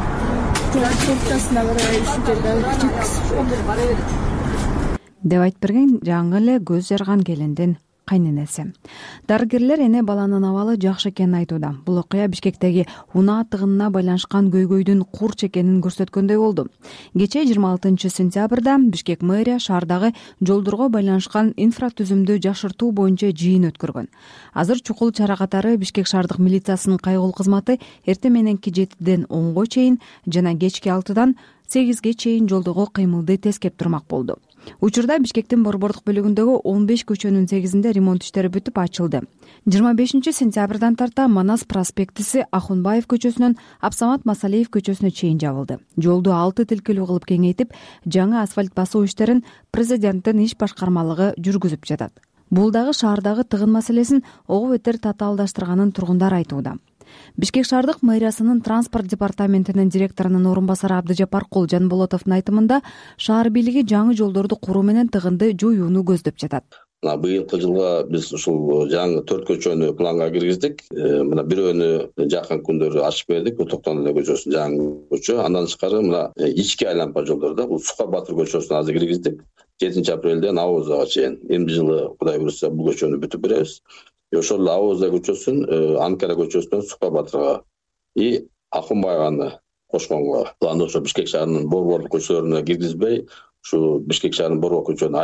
жол пробкасына карай ушул жерге алып жеткизип деп айтып берген жаңы эле көз жарган келиндин кайненеси. Дарыгерлер эне баланын абалы жакшы экенин айтууда. Бул окуя Бишкектеги унаа тыгынына байланышкан көйгөйдүн курч экенин көрсөткөндөй болду. Кечээ 26 сентябрда Бишкек мэрия шаардагы жолдорго байланышкан инфратүзүмдү жакшыртуу боюнча жыйын өткөргөн. Азыр чукул чара катары Бишкек шаардык милициясынын кайгыл кызматы эртең мененки 7ден 10го чейин жана кечки 6дан 8ге чейин жолдогу кыймылды тескеп турмак болду. Учурда Бишкектин борбордук бөлүгүндөгү 15 көчөнүн 8-inde ремонт иштери бүтүп ачылды. 25 сентябрдан тарта Манас проспектиси Ахунбаев көчөсүнөн Абсамат Масалиев көчөсүнө чейин жабылды. Жолду 6 тилкелүү кылып кеңейтип, жаңы асфальт басуу иштерин президенттин иш башкармалыгы жүргүзүп жатат. Бул дагы шаардагы тыгын маселесин ого бетер татаалдаштырганын тургундар айтууда. Бишкек шаардык мэриясынын транспорт департаментинин директорунун орун басары Абдыжапар Жанболотовдун айтымында, шаар бийлиги жаңы жолдорду куруу менен тыгынды жоюуну көздөп жатат. Быйылкы жылга биз ушул жаңы 4 көчөнү планга киргиздик. Мына бирөөнү жакын күндөрү ачып бердик. Бул Токтонэле көчөсү жаңы көчө. Андан тышкары мына ички айланпа жолдордо бул Сука Батыр көчөсүн азыр киргиздик. 7 апрелден Авозага чейин. Эмди жылы Кудай буйрса бул көчөнү бүтүп беребиз. Ошол Авоза көчөсүн Анкара көчөсүнөн Сука Батырга и Ахунбаеваны кошконго планды ошо Бишкек шаарынын борбордук көчөлөрүнө киргизбей, ушу Бишкек шаарынын борбордук көчөлөрүн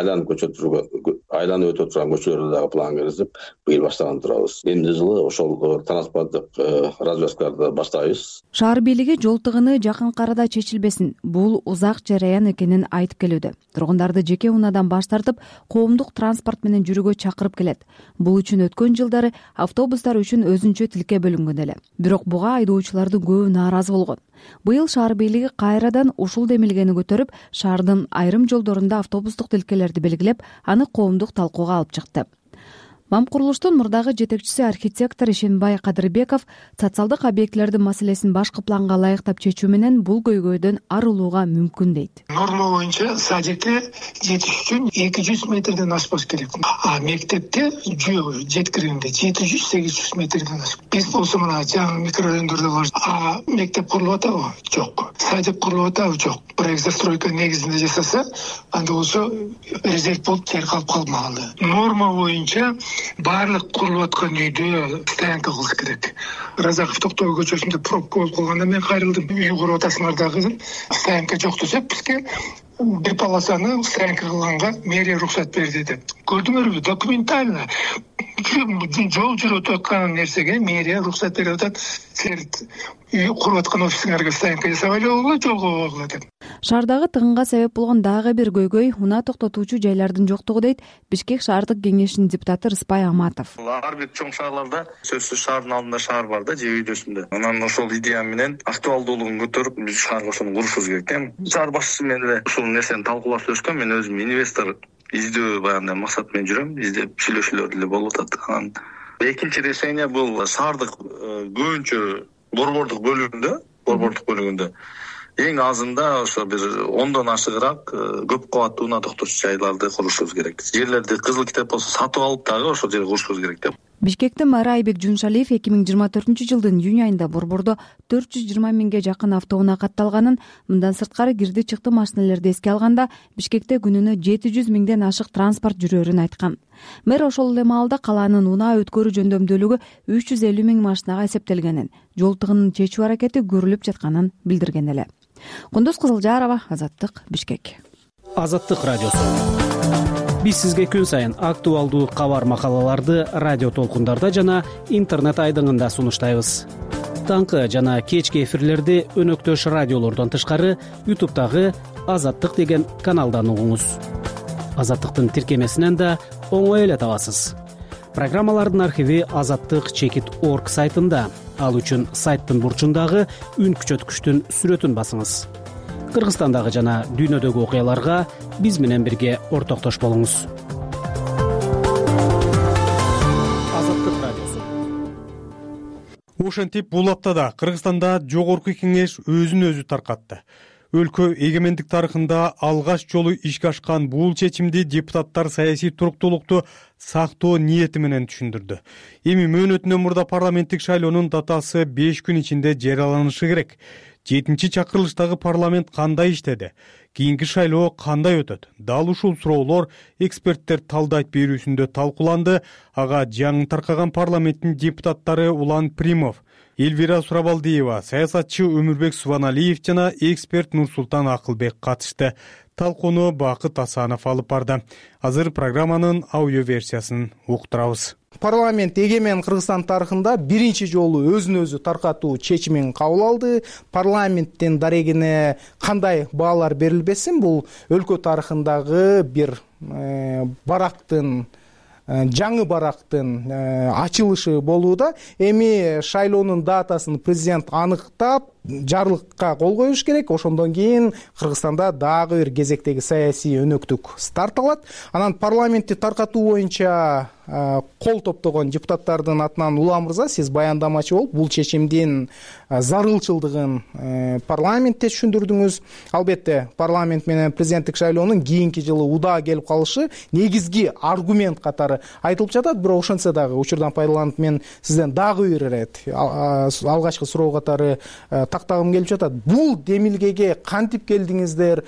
айланып өтө турган көчөлөрдө дагы план киргизип, быйыл баштаган турабыз. Эмди жылы ошол транспорттук развязкаларды баштайбыз. Шаар бийлиги жол тыгыны жакынкы арада чечилбесин, бул узак жараян экенин айтып келүүдө. Тургундарды жеке унаадан баш тартып, коомдук транспорт менен жүрүүгө чакырып келет. Бул үчүн өткөн жылдары автобустар үчүн өзүнчө тилке бөлүнгөн эле. Бирок буга айдоочулардын көбү нааразы болгон. Быйыл шаар бийлиги кайрадан ушул демилгени көтөрүп, шаардын айрым жолдорунда автобустук тилкелерди белгилеп, аны коомдук талкууга алып чыкты. МАМ курулуштун мурдагы жетекчиси архитектор Ишенбай Кадырбеков социалдык объектилердин маселесин башкы планга ылайыктап чечүү менен бул көйгөйдөн арылууга мүмкүн дейт. Норма боюнча садикте жетиш үчүн 200 метрден ашпаш керек. А мектепте жеткиргенде 700-800 метрден ашпайт. Биз болсо мына жаңы микрорайондордо бар. А мектеп курулуп атабы? Жок. Садик курулуп атабы? Жок. Проект застройка негизинде жасаса, анда болсо резерв болуп жер калып калмагалы. Норма боюнча баардык курулуп аткан үйдө стоянка кылыш керек. Разаков Токтогул көчөсүндө пробка болуп калганда мен кайрылдым. Үй куруп атасыңар дагы стоянка жок десеп, бизге бир полосаны стоянка кылганга мэрия уруксат берди деп. Көрдүңөрбү, документально жол жүрүп өтүп аткан нерсеге мэрия уруксат берип атат. Силер үй куруп аткан офисиңерге стоянка жасабай эле болгула, жолго койгула деп. Шаардагы тыгынга себеп болгон дагы бир көйгөй унаа токтотуучу жайлардын жоктугу дейт Бишкек шаардык кеңешинин депутаты Рыспай Аматов. Ар бир чоң шаарларда сөзсүз шаардын алдында шаар бар да, же үйдөсүндө. Анан ошол идея менен актуалдуулугун көтөрүп биз шаарга ошону курушубуз керек. Шаар башчысы менен эле ушул нерсени талкуулап сөзгөн. Мен өзүм инвестор издөө баягындай максат менен жүрөм. Издеп сүйлөшүүлөр деле болуп атат. Анан экинчи решение бул шаардык көбүнчө борбордук бөлүгүндө эң азында ошо бир 10дон ашыгыраак көп кабаттуу унаа токтотуучу жайларды курушубуз керек. Жерлерди кызыл китеп болсо сатып алып дагы ошол жерге курушубуз керек деп. Бишкектин мэры Айбек Жуншалиев 2024-жылдын июнь айында борбордо 420 миңге жакын автоунаа катталганын, мындан сырткары кирди чыкты машиналерди эске алганда Бишкекте күнүнө 700 миңден ашык транспорт жүрөрүн айткан. Мэр ошол эле маалда калаанын унаа өткөрүү жөндөмдүүлүгү 350 миң машинага эсептелгенин, жол тыгынын чечүү аракети көрүлүп жатканын билдирген эле. Кундуз Кызылжарова, Азаттык, Бишкек. Азаттык радиосу. Биз сизге күн сайын актуалдуу кабар макалаларды радио толкундарда жана интернет айдыңында сунуштайбыз. Таңкы жана кечки эфирлерди өнөктөш радиолордон тышкары YouTube'дагы Азаттык деген каналдан угуңуз. Азаттыктын тиркемесинен да оңой эле табасыз. Программалардын архиви azattik.org сайтында. Ал үчүн сайттын бурчундагы үн күчөткүчтүн сүрөтүн басыңыз. Кыргызстандагы жана дүйнөдөгү окуяларга биз менен бирге ортоктош болуңуз. Азаттык радиосу. Ошентип бул аптада Кыргызстанда жогорку кеңеш өзүн өзү таркатты. Өлкө эгемендик тарыхында алгач жолу ишке ашкан бул чечимди депутаттар саясий туруктуулукту сактоо ниети менен түшүндүрдү. Эми мөөнөтүнөн мурда парламенттик шайлоонун датасы 5 күн ичинде жарыяланышы керек. 7-чи чакырылыштагы парламент кандай иштеди? Кийинки шайлоо кандай өтөт? Дал ушул суроолор эксперттер талдайт берүүсүндө талкууланды. Ага жаңы таркаган парламенттин депутаттары Улан Примов, Элвира Сурабалдиева, саясатчы Өмүрбек Субаналиев жана эксперт Нурсултан Акылбек катышты. Талкууну Бакыт Асанов алып барды. Азыр программанын аудио версиясын уктурабыз. Парламент эгемен Кыргызстан тарыхында биринчи жолу өзүн өзү таркатуу чечимин кабыл алды. Парламенттин дарегине кандай баалар берилбесин, бул өлкө тарыхындагы бир барактын, жаңы барактын ачылышы болууда. Эми шайлоонун датасын президент аныктап, жарлыкка кол коюш керек. Ошондон кийин Кыргызстанда дагы бир кезектеги саясий өнөктүк старт алат. Анан парламентти таркатуу боюнча кол топтогон депутаттардын атынан Улан мырза, сиз баяндамачы болуп, бул чечимдин зарылчылыгын парламентте түшүндүрдүңүз. Албетте, парламент менен президенттик шайлоонун кийинки жылы удаа келип калышы негизги аргумент катары айтылып жатат. Бирок ошентсе дагы учурдан пайдаланып мен сизден дагы бир ирет алгачкы суроо катары тактагым келип жатат. Бул демилгеге кантип келдиңиздер?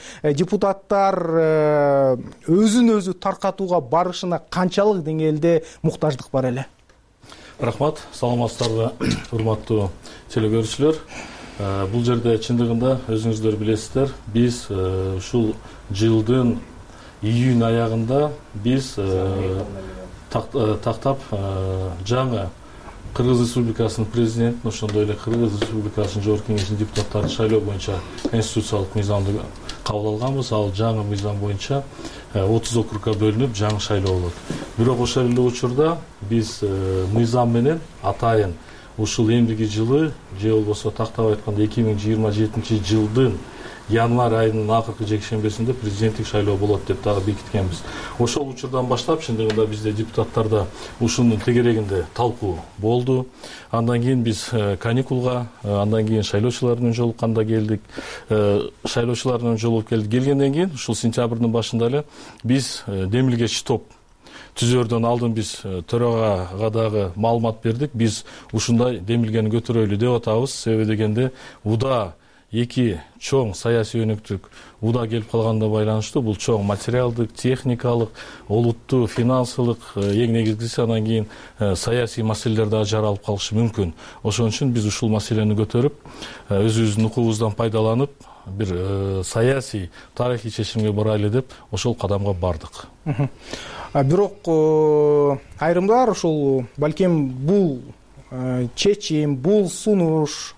Депутаттар өзүн өзү таркатууга барышына канчалык деңгээлде муктаждык бар эле? Рахмат, саламатсыздарбы, урматтуу телекөрүүчүлөр. Бул жерде чындыгында өзүңүздөр билесиздер, биз ушул жылдын июнь аягында биз тактап жаңы Кыргыз Республикасынын президентин, ошондой эле Кыргыз Республикасынын жогорку кеңешинин депутаттарын шайлоо боюнча конституциялык мыйзамды кабыл алганбыз. Ал жаңы мыйзам боюнча 30 округга бөлүнүп жаңы шайлоо болот. Бирок ошол эле учурда биз мыйзам менен атайын ушул эмдиги жылы, же болбосо тактап айтканда 2027 жылдын январь айынын акыркы жекшембесинде президенттик шайлоо болот деп дагы бекиткенбиз. Ошол учурдан баштап чындыгында бизде депутаттарда ушунун тегерегинде талкуу болду. Андан кийин биз каникулга, андан кийин шайлоочулардын жолукканда келдик. Шайлоочулардын жолугуп келдик. Келгенден кийин ушул сентябрдын башында эле биз демилгечи топ түзөрдөн алдын биз төрагага дагы маалымат бердик. Биз ушундай демилгени көтөрөлү деп атабыз. Себеби дегенде удаа эки чоң саясий өнүктүк уда келип калганына байланыштуу бул чоң материалдык, техникалык, олуттуу, финансылык, эң негизгиси анан кийин саясий маселелер дагы жаралып калышы мүмкүн. Ошон үчүн биз ушул маселени көтөрүп, өзүбүздүн укугубуздан пайдаланып, бир саясий, тарыхый чечимге барайлы деп ошол кадамга бардык. Бирок айрымдар ушул балким бул чечим, бул сунуш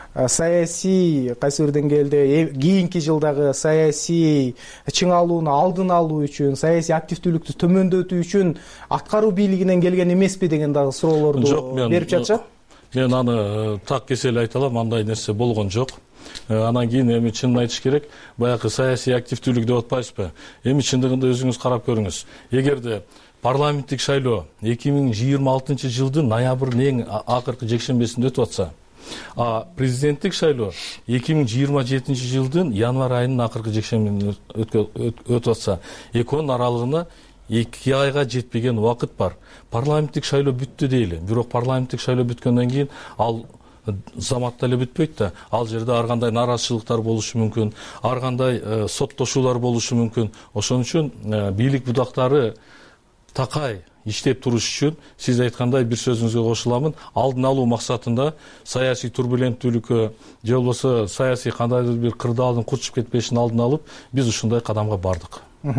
саясий кайсы бир деңгээлде кийинки жылдагы саясий чыңалууну алдын алуу үчүн, саясий активдүүлүктү төмөндөтүү үчүн аткаруу бийлигинен келген эмеспи деген дагы суроолорду берип жатышат. Мен аны так кесел айта алам, андай нерсе болгон жок. Анан кийин эми чынын айтыш керек, баягы саясий активдүүлүк деп атпайсызбы? Эми чындыгында өзүңүз карап көрүңүз. Эгерде парламенттик шайлоо 2026 жылдын ноябрдын эң акыркы жекшембесинде өтүп атса, президенттик шайлоо 2027 жылдын январь айынын акыркы жекшембесинде өтүп атса, экөөнүн аралыгына 2 айга жетпеген убакыт бар. Парламенттик шайлоо бүттү дейли. Бирок парламенттик шайлоо бүткөндөн кийин ал заматта эле бүтпөйт да. Ал жерде ар кандай нараазычылыктар болушу мүмкүн, ар кандай соттошуулар болушу мүмкүн. Ошон үчүн бийлик будактары такай иштеп туруш үчүн сиз айткандай бир сөзүңүзгө кошуламын, алдын алуу максатында саясий турбуленттүүлүккө же болбосо саясий кандайдыр бир кырдаалдын курчуп кетпешин алдын алып, биз ушундай кадамга бардык.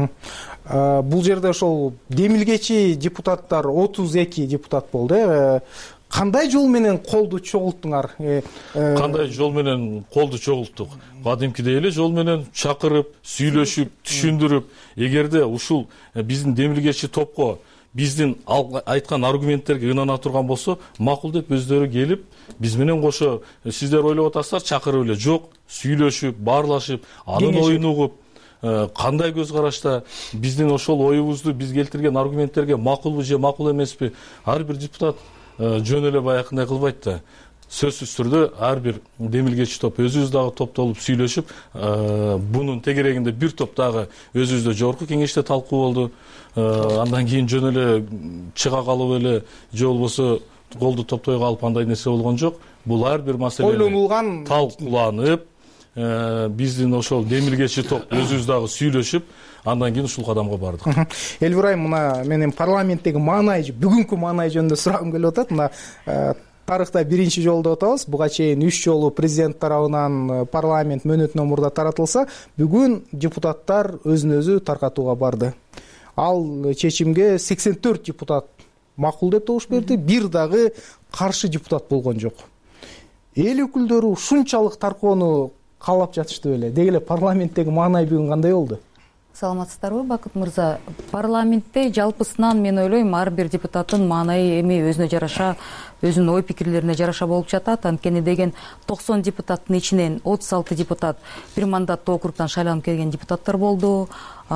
Бул жерде ошол демилгечи депутаттар 32 депутат болду. Кандай жол менен колду чогулттуңар? Кандай жол менен колду чогулттук? Кадимкидей эле жол менен чакырып, сүйлөшүп, түшүндүрүп, эгерде ушул биздин демилгечи топко биздин айткан аргументтерге ынана турган болсо, макул деп өздөрү келип, биз менен кошо сиздер ойлоп атасыздар, чакырып эле жок, сүйлөшүп, баарлашып, анын оюн угуп, кандай көз карашта биздин ошол оюбузду биз келтирген аргументтерге макулбу же макул эмеспи, ар бир депутат жөн эле баягындай кылбайт да. Сөзсүз түрдө ар бир демилгечи топ өзүбүз дагы топтолуп сүйлөшүп, бунун тегерегинде бир топ дагы өзүбүздө жогорку кеңеште талкуу болду. Андан кийин жөн эле чыга калып эле же болбосо колду топтойго алып андай нерсе болгон жок. Бул ар бир маселе ойлонулган, талкууланып, биздин ошол демилгечи топ өзүбүз дагы сүйлөшүп, андан кийин ушул кадамга бардык. Элбирайым, мына менин парламенттеги маанай, бүгүнкү маанай жөнүндө сурагым келип атат. Мына тарыхта биринчи жолу деп атабыз. Буга чейин 3 жолу президент тарабынан парламент мөөнөтүнөн мурда таратылса, бүгүн депутаттар өзүн өзү таркатууга барды. Ал чечимге 84 депутат макул деп добуш берди, бир дагы каршы депутат болгон жок. Эл өкүлдөрү ушунчалык таркоону каалап жатышты беле? Деги эле парламенттеги маанай бүгүн кандай болду? Саламатсыздарбы, Бакыт мырза? Парламентте жалпысынан мен ойлойм, ар бир депутаттын маанайы эми өзүнө жараша, өзүнүн ой пикирлерине жараша болуп жатат. Анткени деген 90 депутаттын ичинен 36 депутат бир мандаттуу округдан шайланып келген депутаттар болду.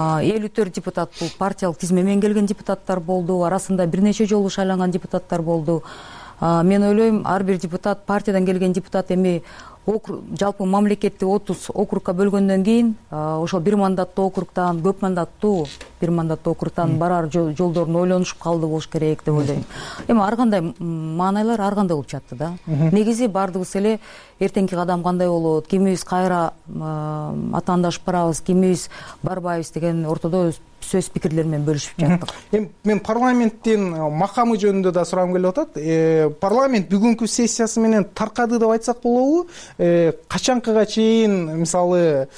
54 депутат бул партиялык тизме менен келген депутаттар болду. Арасында бир нече жолу шайланган депутаттар болду. Мен ойлойм, ар бир депутат, партиядан келген депутат эми жалпы мамлекетти 30 округка бөлгөндөн кийин ошол бир мандаттуу округдан, көп мандаттуу бир мандаттуу округдан барар жолдорун ойлонушуп калды болуш керек деп ойлойм. Эми ар кандай маанайлар ар кандай болуп жатты да. Негизи бардыгыбыз эле эртеңки кадам кандай болот, кимибиз кайра атаандашып барабыз, кимибиз барбайбыз деген ортодо сөз пикирлер менен бөлүшүп жаттык. Мен парламенттин макамы жөнүндө да сурагым келип атат. Парламент бүгүнкү сессиясы менен таркады деп айтсак болобу? Качанкыга чейин, мисалы,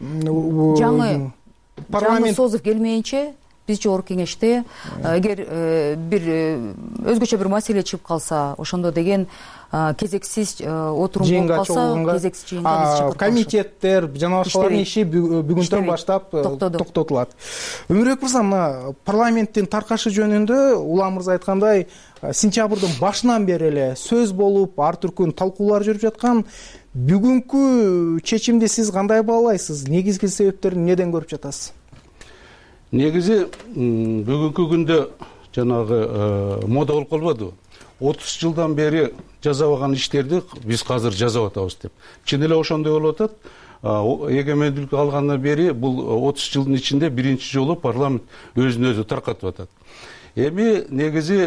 жаңы созуп келмейинче биз жогорку кеңеште эгер бир өзгөчө бир маселе чыгып калса, ошондо деген кезексиз отурум болуп калса, кезексиз жыйынга биз чакырып комитеттер жана башкалардын иши бүгүнтөн баштап токтотулат. Өмүрбек мырза, мына парламенттин таркашы жөнүндө Улам мырза айткандай, сентябрдын башынан бери эле сөз болуп, ар түркүн талкуулар жүрүп жаткан. Бүгүнкү чечимди сиз кандай баалайсыз? Негизги себептерин неден көрүп жатасыз? Негизи бүгүнкү күндө жанагы мода болуп калбадыбы? 30 жылдан бери жасабаган иштерди биз азыр жасап атабыз деп. Чын эле ошондой болуп атат. Эгемендүүлүк алгандан бери бул 30 жылдын ичинде биринчи жолу парламент өзүн өзү таркатып атат. Эми негизи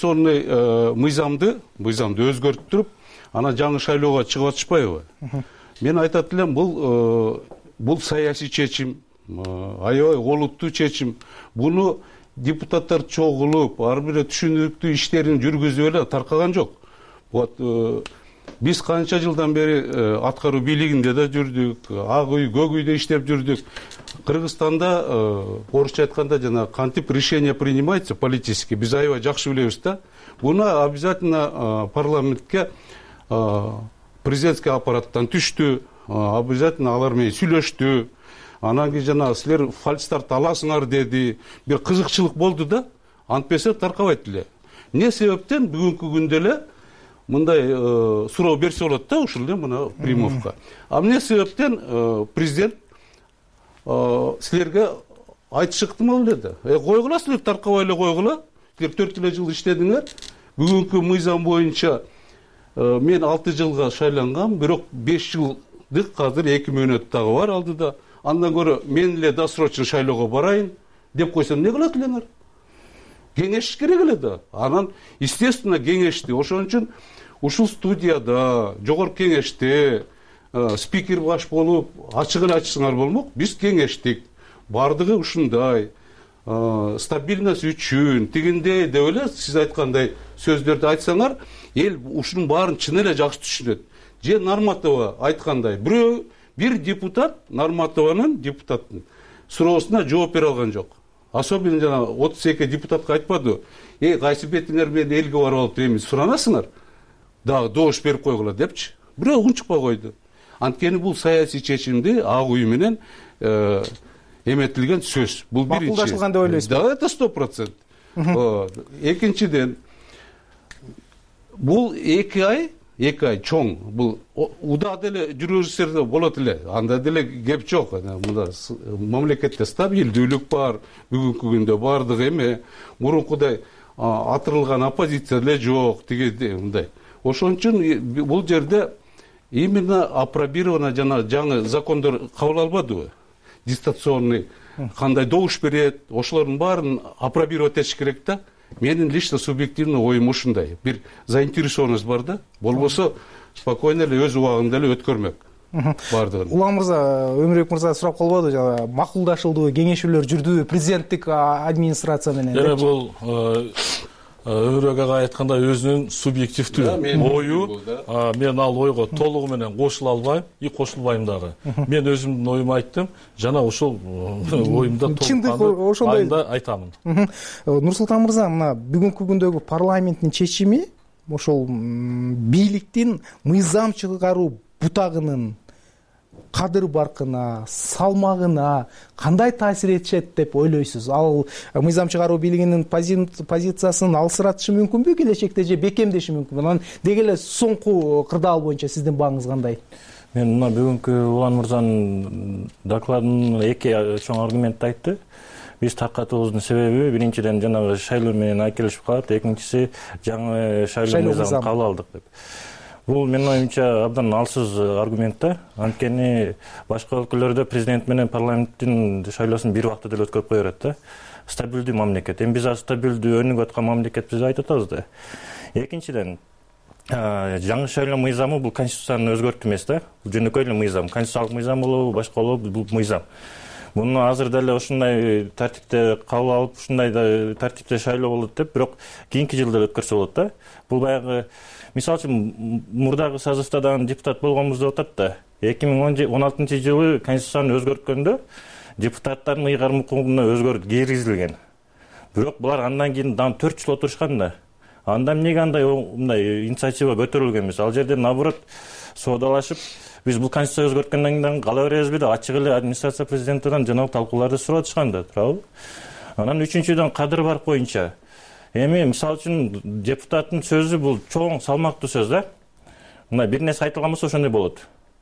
конституционный мыйзамды өзгөртүп туруп, анан жаңы шайлоого чыгып атышпайбы? мен айтат элем, бул саясий чечим, аябай олуттуу чечим. Буну депутаттар чогулуп, ар бири түшүнүктүү иштерин жүргүзүп эле таркаган жок. Вот биз канча жылдан бери аткаруу бийлигинде да жүрдүк, ак үй, көк үйдө иштеп жүрдүк. Кыргызстанда орусча айтканда жана кантип решение принимается политически, биз аябай жакшы билебиз да. Буну обязательно парламентке президентский аппараттан түштү, обязательно алар менен сүйлөштү. Анан кийин жана силер фальстарт аласыңар деди. Бир кызыкчылык болду да, антпесе таркабайт эле. Эмне себептен бүгүнкү күндө эле мындай суроо берсе болот да, ушул эле мына Примовка. Эмне себептен президент силерге айтышы ыктымал эле да. Койгула силер, таркабай эле койгула. Силер 4 жыл иштедиңер. Бүгүнкү мыйзам боюнча мен 6 жылга шайлангам, бирок 5 жылдык азыр 2 мөөнөт дагы бар алдыда. Андан көрө мен эле досрочно шайлоого барайын деп койсом эмне кылат элеңер? Кеңеш керек эле да. Анан естественно кеңешти. Ошон үчүн ушул студияда, жогорку кеңеште спикер баш болуп ачык эле айтсаңар болмок. Биз кеңештик. Бардыгы ушундай. Стабильность үчүн, тигиндей деп эле сиз айткандай сөздөрдү айтсаңар, эл ушунун баарын чын эле жакшы түшүнөт. Же Нарматова айткандай, бир депутат Нарматованын депутаттын суроосуна жооп бере алган жок. Особенно жана 32 депутатка айтпады. Кайсы бетиңер менен элге барып алып эми суранасыңар? Дагы добуш берип койгула депчи. Бирөө унчукпай койду. Анткени бул саясий чечимди ак үй менен эметилген сөз. Бул биринчи. Макулдашылган деп ойлойсузбу? Да, это 100%. Экинчиден, бул 2 ай чоң. Бул уда деле жүргүзсөрдө болот эле. Анда деле кеп жок. Мында мамлекетте стабилдүүлүк бар. Бүгүнкү күндө бардыгы эме мурункудай атырылган оппозиция эле жок, тиги мындай. Ошон үчүн бул жерде именно апробировано жана жаңы закондор кабыл албадыбы? Дистанционный кандай добуш берет, ошолордун баарын апробировать этиш керек да. Менин лично субъективный оюм ушундай. Бир заинтересованность бар да. Болбосо спокойно эле өз убагында эле өткөрмөк. Бардыгын. Улан мырза, Өмүрбек мырза сурап калбады, жана макулдашылдыбы, кеңешүүлөр жүрдүбү президенттик администрация менен? Эми бул Өмүрбек ага айткандай өзүнүн субъективдүү ою, мен ал ойго толугу менен кошула албайм, кошулбайм дагы. Мен өзүмдүн оюмду айттым, жана ушул оюмда толук айтамын. Нурсултан мырза, мына бүгүнкү күндөгү парламенттин чечими ошол бийликтин мыйзам чыгаруу бутагынын кадыр баркына, салмагына кандай таасир этишет деп ойлойсуз? Ал мыйзам чыгаруу бийлигинин позициясын алсыратышы мүмкүнбү келечекте же бекемдеши мүмкүнбү? Анан деги эле соңку кырдаал боюнча сиздин бааңыз кандай? Мен мына бүгүнкү Улан мырзанын докладын 2 чоң аргументти айтты. Биз таркатуубуздун себеби биринчиден жанагы шайлоо менен айкелешип калат, экинчиси жаңы шайлоо мыйзамын кабыл алдык деп. Бул менин оюмча абдан алсыз аргумент да. Анткени башка өлкөлөрдө президент менен парламенттин шайлоосун бир убакта деле өткөрүп кое берет да. Стабилдүү мамлекет. Эми биз стабилдүү өнүгүп аткан мамлекетпиз деп айтып атабыз да. Экинчиден, жаңы шайлоо мыйзамы бул конституцияны өзгөртүү эмес да. Бул жөнөкөй эле мыйзам. Конституциялык мыйзам болобу, башка болобу, бул мыйзам. Муну азыр деле ушундай тартипте кабыл алып, ушундай тартипте шайлоо болот деп, бирок кийинки жылда өткөрсө болот да. Бул баягы мисалы үчүн мурдагы созывда дагы депутат болгонбуз деп атат да. 2016 жылы конституцияны өзгөрткөндө депутаттардын ыйгарым укугуна өзгөртүү киргизилген. Бирок булар андан кийин дагы 4 жыл отурушкан да. Анда эмнеге мындай инициатива көтөрүлгөн эмес? Ал жерде наоборот соодалашып, биз бул конституция өзгөрткөндөн кийин кала беребизби деп ачык эле администрация президенттен жанагы талкууларды сурап атышкан да, туурабы? Анан үчүнчүдөн кадыр барк боюнча эми мисалы үчүн депутаттын сөзү бул чоң салмактуу сөз да. Мына бир нерсе айтылган болсо ошондой болот.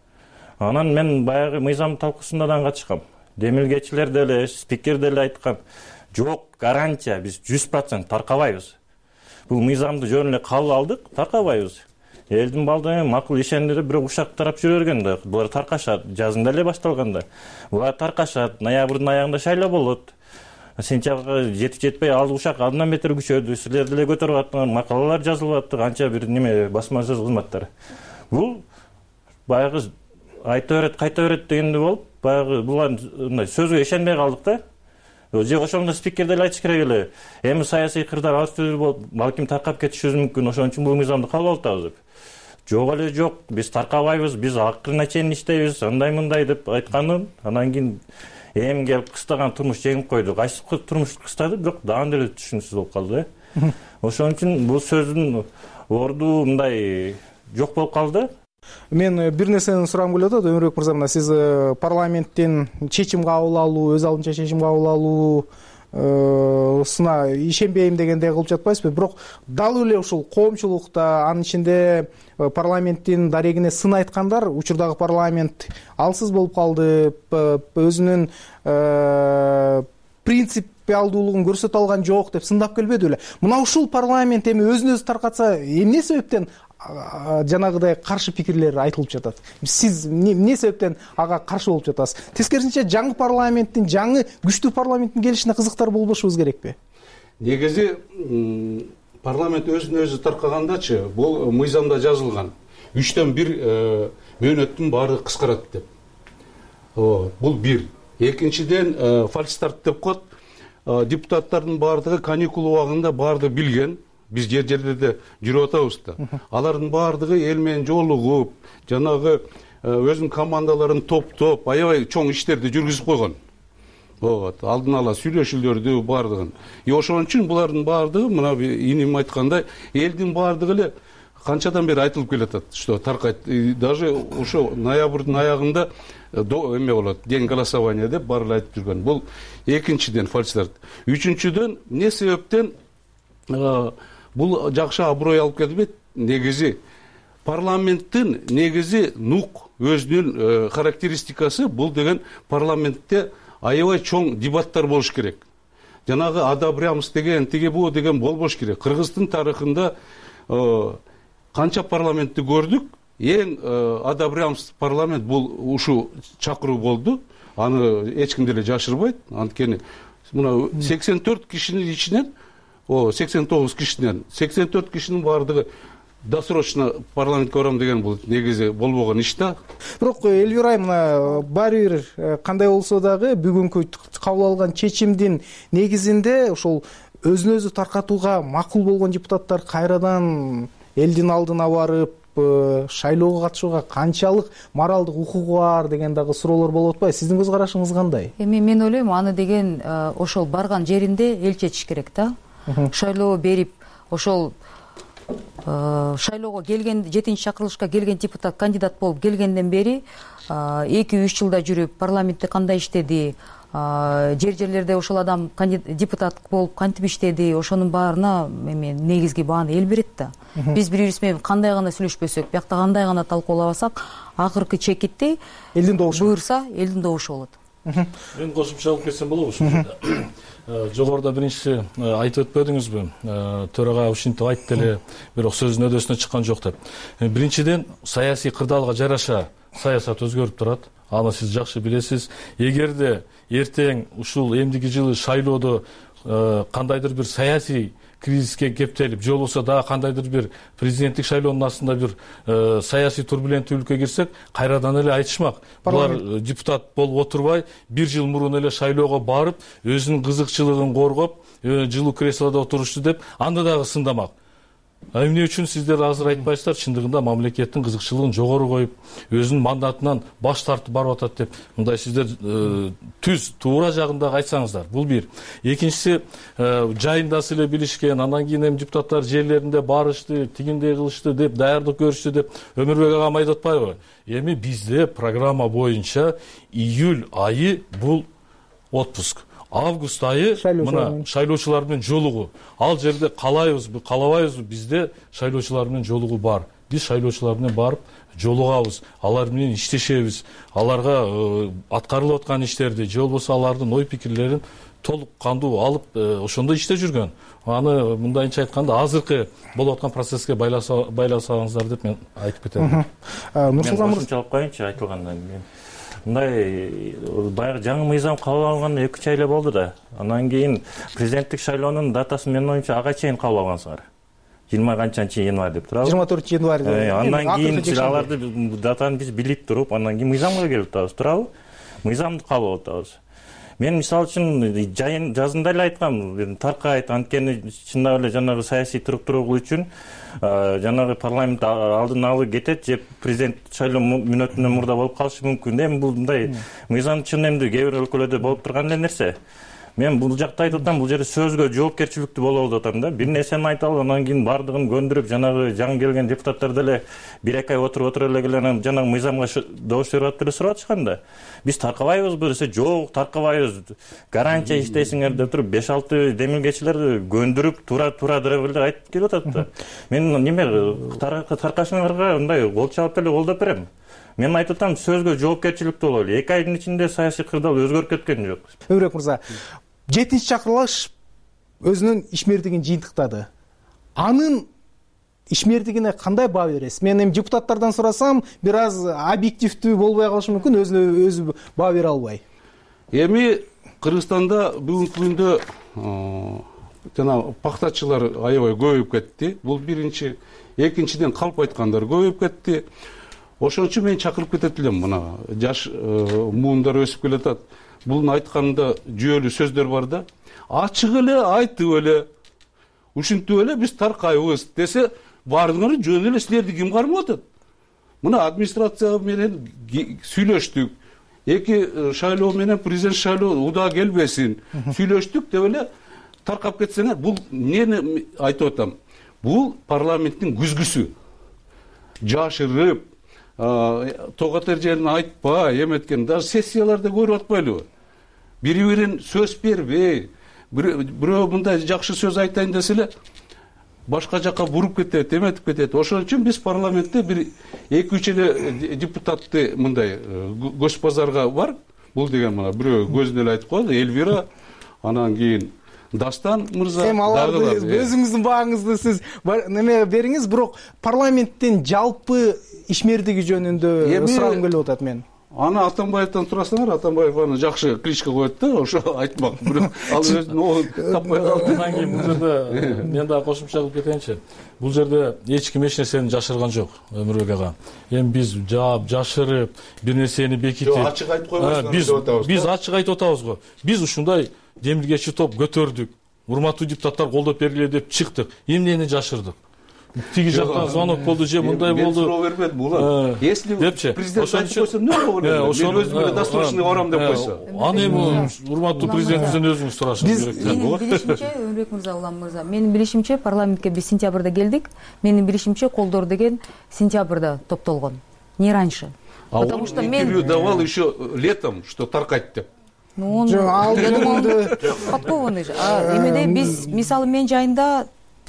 Анан мен баягы мыйзам талкуусунда дагы катышкам. Демилгечилер деле, спикер деле айткан. Жок, гарантия, биз 100% таркабайбыз. Бул мыйзамды жөн эле кабыл алдык, таркабайбыз. Элдин балдары макул ишендирип, бирок ушак тарап жүргөн да. Булар таркашат, жазында эле башталган да. Булар таркашат, ноябрдын аягында шайлоо болот. Сентябрга жетпей ал ушак абдан бетер күчөдү. Силер деле көтөрүп аттыңар, макалалар жазылып атты, анча бир неме басма сөз кызматтары. Бул баягы айта берет кайта берет дегендей болуп баягы булар мындай сөзгө ишенбей калдык да. Же ошондо спикер деле айтыш керек эле. Эми саясий кырдаал абсолютдүү болуп, балким таркап кетиши мүмкүн. Ошон үчүн бул мыйзамды кабыл алып атабыз деп. Жок эле жок, биз таркабайбыз, биз акырына чейин иштейбиз, андай мындай деп айтканын, анан кийин эми келип кыстаган турмуш жеңип койду. Кайсы турмуш кыстады, бирок дагы деле түшүнүксүз болуп калды. Ошон үчүн бул сөздүн орду мындай жок болуп калды. Мен бир нерсени сурагым келип атат, Өмүрбек мырза, мына сиз парламенттен чечим кабыл алуу, өз алдынча чечим кабыл алуусуна ишенбейм дегендей кылып жатпайсызбы? Бирок дал эле ушул коомчулукта, анын ичинде парламенттин дарегине сын айткандар, учурдагы парламент алсыз болуп калды, өзүнүн принципиалдуулугун көрсөтө алган жок деп сындап келбеди беле? Мына ушул парламент эми өзүн өзү таркатса, эмне себептен жанагыдай каршы пикирлер айтылып жатат? Сиз эмне себептен ага каршы болуп жатасыз? Тескерисинче жаңы парламенттин, жаңы күчтүү парламенттин келишине кызыктар болбошубуз керекпи? Негизи парламент өзүн өзү таркагандачы, бул мыйзамда жазылган 3төн 1 мөөнөттүн баары кыскарат деп. Бул бир. Экинчиден фальстарт деп коет. Депутаттардын баардыгы каникул убагында баардыгы билген. Биз жер-жерлерде жүрүп атабыз да. Алардын баардыгы эл менен жолугуп, жанагы өзүнүн командаларын топтоп, аябай чоң иштерди жүргүзүп койгон. Алдын ала сүйлөшүүлөрдү баардыгын. Ошон үчүн булардын баардыгы, мына иним айткандай, элдин баардыгы эле канчадан бери айтылып келатат, что таркайт. Даже ошо ноябрдын аягында эме болот, день голосования деп баары айтып жүргөн. Бул экинчиден фальстарт. Үчүнчүдөн эмне себептен бул жакшы аброй алып келбейт? Негизи парламенттин негизи нук өзүнүн характеристикасы, бул деген парламентте аябай чоң дебаттар болуш керек. Жанагы одобрямс деген, тиги бу деген болбош керек. Кыргыздын тарыхында канча парламентти көрдүк, эң одобрямс парламент бул ушу чакыруу болду. Аны эч ким деле жашырбайт. Анткени мына 84 кишинин ичинен 89 кишинен 84 кишинин баардыгы досрочно парламентке барам деген бул негизи болбогон иш да. Бирок Элвира айым, баары бир кандай болсо дагы бүгүнкү кабыл алган чечимдин негизинде ошол өзүн өзү таркатууга макул болгон депутаттар кайрадан элдин алдына барып шайлоого катышууга канчалык моралдык укугу бар деген дагы суроолор болуп атпайбы? Сиздин көз карашыңыз кандай? Эми мен ойлойм, аны деген ошол барган жеринде эл чечиш керек да. Шайлоо берип, ошол шайлоого келген, 7-чакырылышка келген депутат кандидат болуп келгенден бери 2-3 жылда жүрүп парламентте кандай иштеди, жер-жерлерде ошол адам депутат болуп кантип иштеди, ошонун баарына эми негизги бааны эл берет да. Биз бири-бирибиз менен кандай гана сүйлөшпөсөк, биякта кандай гана талкуулабасак, акыркы чекитти элдин добушу буйрса, элдин добушу болот. Мен кошумча алып кетсем болобу ушул жерде? Жогоруда биринчиси айтып өтпөдүңүзбү? Төрага ушинтип айтты эле, бирок сөзүнүн өдөсүнө чыккан жок деп. Биринчиден саясий кырдаалга жараша саясат өзгөрүп турат. Аны сиз жакшы билесиз. Эгерде эртең ушул эмдиги жылы шайлоодо кандайдыр бир саясий кризиске кептелип, же болбосо дагы кандайдыр бир президенттик шайлоонун астында бир саясий турбуленттүүлүккө кирсек, кайрадан эле айтышмак. Булар депутат болуп отурбай, 1 жыл мурун эле шайлоого барып, өзүнүн кызыкчылыгын коргоп, жылуу креслодо отурушту деп, аны дагы сындамак. Эмне үчүн сиздер азыр айтпайсыздар? Чындыгында мамлекеттин кызыкчылыгын жогору коюп, өзүнүн мандатынан баш тартып барып атат деп, мындай сиздер түз туура жагында айтсаңыздар. Бул бир. Экинчиси, жайындасы эле билишкен, андан кийин эми депутаттар жерлеринде барышты, тигиндей кылышты деп, даярдык көрүштү деп Өмүрбек агам айтып атпайбы? Эми бизде программа боюнча июль айы бул отпуск. Август айы мына шайлоочулар менен жолугу. Ал жерде каалайбызбы, каалабайбызбы, бизде шайлоочулар менен жолугу бар. Биз шайлоочулар менен барып жолугабыз, алар менен иштешебиз, аларга аткарылып аткан иштерди, же болбосо алардын ой пикирлерин толук кандуу алып, ошондой иште жүргөн. Аны мындайынча айтканда азыркы болуп аткан процесске байласаңыздар деп мен айтып кетем. Нурсултан мырза, кошумча алып коеюнчу айтылгандан кийин. Мындай баягы жаңы мыйзам кабыл алынганда 2 ай эле болду да. Андан кийин президенттик шайлоонун датасын менин оюмча ага чейин кабыл алгансыңар. 20 канчанчы январь деп турабы, 24 январь. Андан кийин аларды датаны биз билип туруп, андан кийин мыйзамга келип атабыз, турабы? Мыйзамды кабыл атабыз. Мен мисалы үчүн жазында эле айткам, таркайт, анткени чындап эле жанагы саясий туруктуулук үчүн жанагы парламент алдын алы кетет же президент шайлоо мүнөтүнөн мурда болуп калышы мүмкүн. Эми бул мындай мыйзам чын эмди кээ бир өлкөлөрдө болуп турган эле нерсе. Мен бул жакта айтып атам, бул жерде сөзгө жоопкерчиликтүү болобу деп атам да. Бир нерсени айталы, анан кийин бардыгын көндүрүп, жанагы жаңы келген депутаттар деле 1-2 ай отуруп эле жанагы мыйзамга добуш берип атып эле сурап атышкан да. Биз таркабайбызбы десе, жок, таркабайбыз. Гарантия иштейсиңер деп туруп 5-6 демилгечилер көндүрүп, тура деп эле айтып келип атат да. Мен неме таркашыңарга мындай кол чабып эле колдоп берем. Мен айтып атам, сөзгө жоопкерчиликтүү бололу. 2 айдын ичинде саясий кырдаал өзгөрүп кеткен жок. Өмүрбек мырза, 7-чи чакырылыш өзүнүн ишмердигин жыйынтыктады. Анын ишмердигине кандай баа бересиз? Мен эми депутаттардан сурасам, бир аз объективдүү болбой калышы мүмкүн, өзү баа бере албай. Эми Кыргызстанда бүгүнкү күндө жана пактачылар аябай көбөйүп кетти. Бул биринчи, экинчиден калп айткандар көбөйүп кетти. Ошон үчүн мен чакырып кетет элем, мына жаш муундар өсүп келатат. Бунун айтканында жүйөлүү сөздөр бар да. Ачык эле айтып эле, ушинтип эле биз таркайбыз десе, баардыгыңар жөн эле, силерди ким кармап атат? Мына администрация менен сүйлөштүк. Эки шайлоо менен президент шайлоо удаа келбесин. Сүйлөштүк деп эле таркап кетсеңер, бул эмнени айтып атам? Бул парламенттин күзгүсү. Жашырып, тоготер жерин айтпай, эметкен, даже сессияларда көрүп атпайлыбы? Бири-бирин сөз бербей, бирөө мындай жакшы сөз айтайын десе эле башка жакка буруп кетет, эметип кетет. Ошон үчүн биз парламентте бир 2-3 эле депутатты мындай көз базарга бар. Бул деген мына бирөө көзүнө эле айтып коелу, Эльвира, анан кийин Дастан мырза. Эми аларды өзүңүздүн бааңызды сиз неме бериңиз, бирок парламенттин жалпы ишмердиги жөнүндө сурагым келип атат мен. Аны Атамбаевден сурасаңар, Атамбаев аны жакшы кличка коет да, ошо айтмак. Бирок ал өзүнүн таппай калды. Андан кийин бул жерде мен дагы кошумча кылып кетейинчи. Бул жерде эч ким эч нерсени жашырган жок, Өмүрбек ага. Эми биз жашырып, бир нерсени бекитип, ачык айтып койбойсуңар деп атабыз. Биз ачык айтып атабыз го. Биз ушундай демилгечи топ көтөрдүк. Урматтуу депутаттар колдоп бергиле деп чыктык. Эмнени жашырдык? Тиги жактан звонок болду же мындай болду. Мен суроо бербедим булар. Если президент айтып койсо эмне болот? Мен өзүмө досрочный барам деп койсо. Аны эми урматтуу президентибизден өзүңүз сурашыңыз керек. Менин билишимче, Өмүрбек мырза, Улам мырза, менин билишимче парламентке биз сентябрда келдик. Менин билишимче колдор деген сентябрда топтолгон. Не раньше. Потому что мен интервью давал еще летом, что таркать деп. Ну, я думаю, подкованный же. Эмеде биз мисалы мен жайында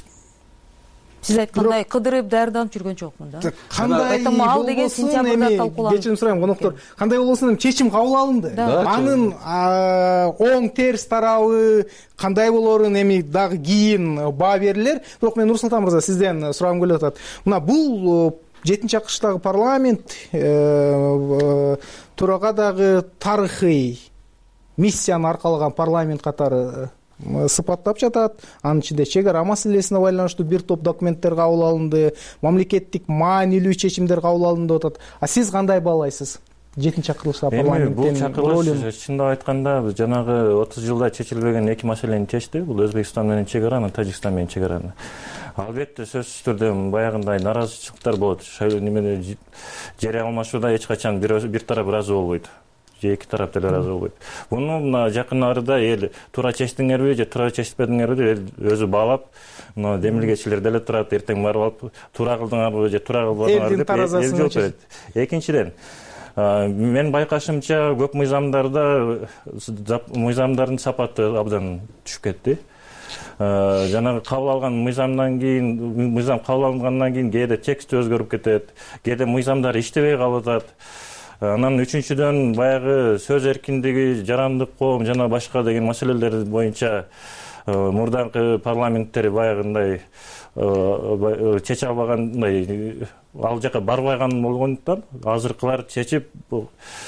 сиз айткандай кыдырып даярданып жүргөн жокмун да. Кандай ал деген сентябрда талкууланды. Кечирим сурайм, коноктор. Кандай болбосун чечим кабыл алынды. Анын оң терс тарабы кандай болорун эми дагы кийин баа берилер. Бирок мен Нурсултан мырза сизден сурагым келип атат. Мына бул 7-чакырыштагы парламент турага дагы тарыхый миссияны аркалаган парламент катары сыпаттап жатат. Анын ичинде чек ара маселесине байланыштуу бир топ документтер кабыл алынды, мамлекеттик маанилүү чечимдер кабыл алынды деп атат. А сиз кандай баалайсыз? 7-чакырылышта парламенттин бул чакырылыш чындап айтканда жанагы 30 жылда чечилбеген эки маселени чечти. Бул Өзбекстан менен чек ара, Тажикстан менен чек араны. Албетте сөзсүз түрдө баягындай наразычылыктар болот. Немеде жарыя алмашууда эч качан бир тарап ыраазы болбойт. Эки тарап деле ыраазы болбойт. Муну мына жакын арада эл туура чечтиңерби же туура чечпедиңерби эл өзү баалап, мына демилгечилер деле турат, эртең барып алып туура кылдыңарбы же туура кылбадыңарбы деп эл жооп берет. Экинчиден, мен байкашымча көп мыйзамдардын сапаты абдан түшүп кетти. Жанагы кабыл алган мыйзам кабыл алынгандан кийин кээде текст өзгөрүп кетет, кээде мыйзамдар иштебей калып атат. Анан үчүнчүдөн баягы сөз эркиндиги, жарандык коом жана башка деген маселелер боюнча мурдагы парламенттер баягындай чече албагандай, ал жака барбайган болгондуктан азыркылар чечип бул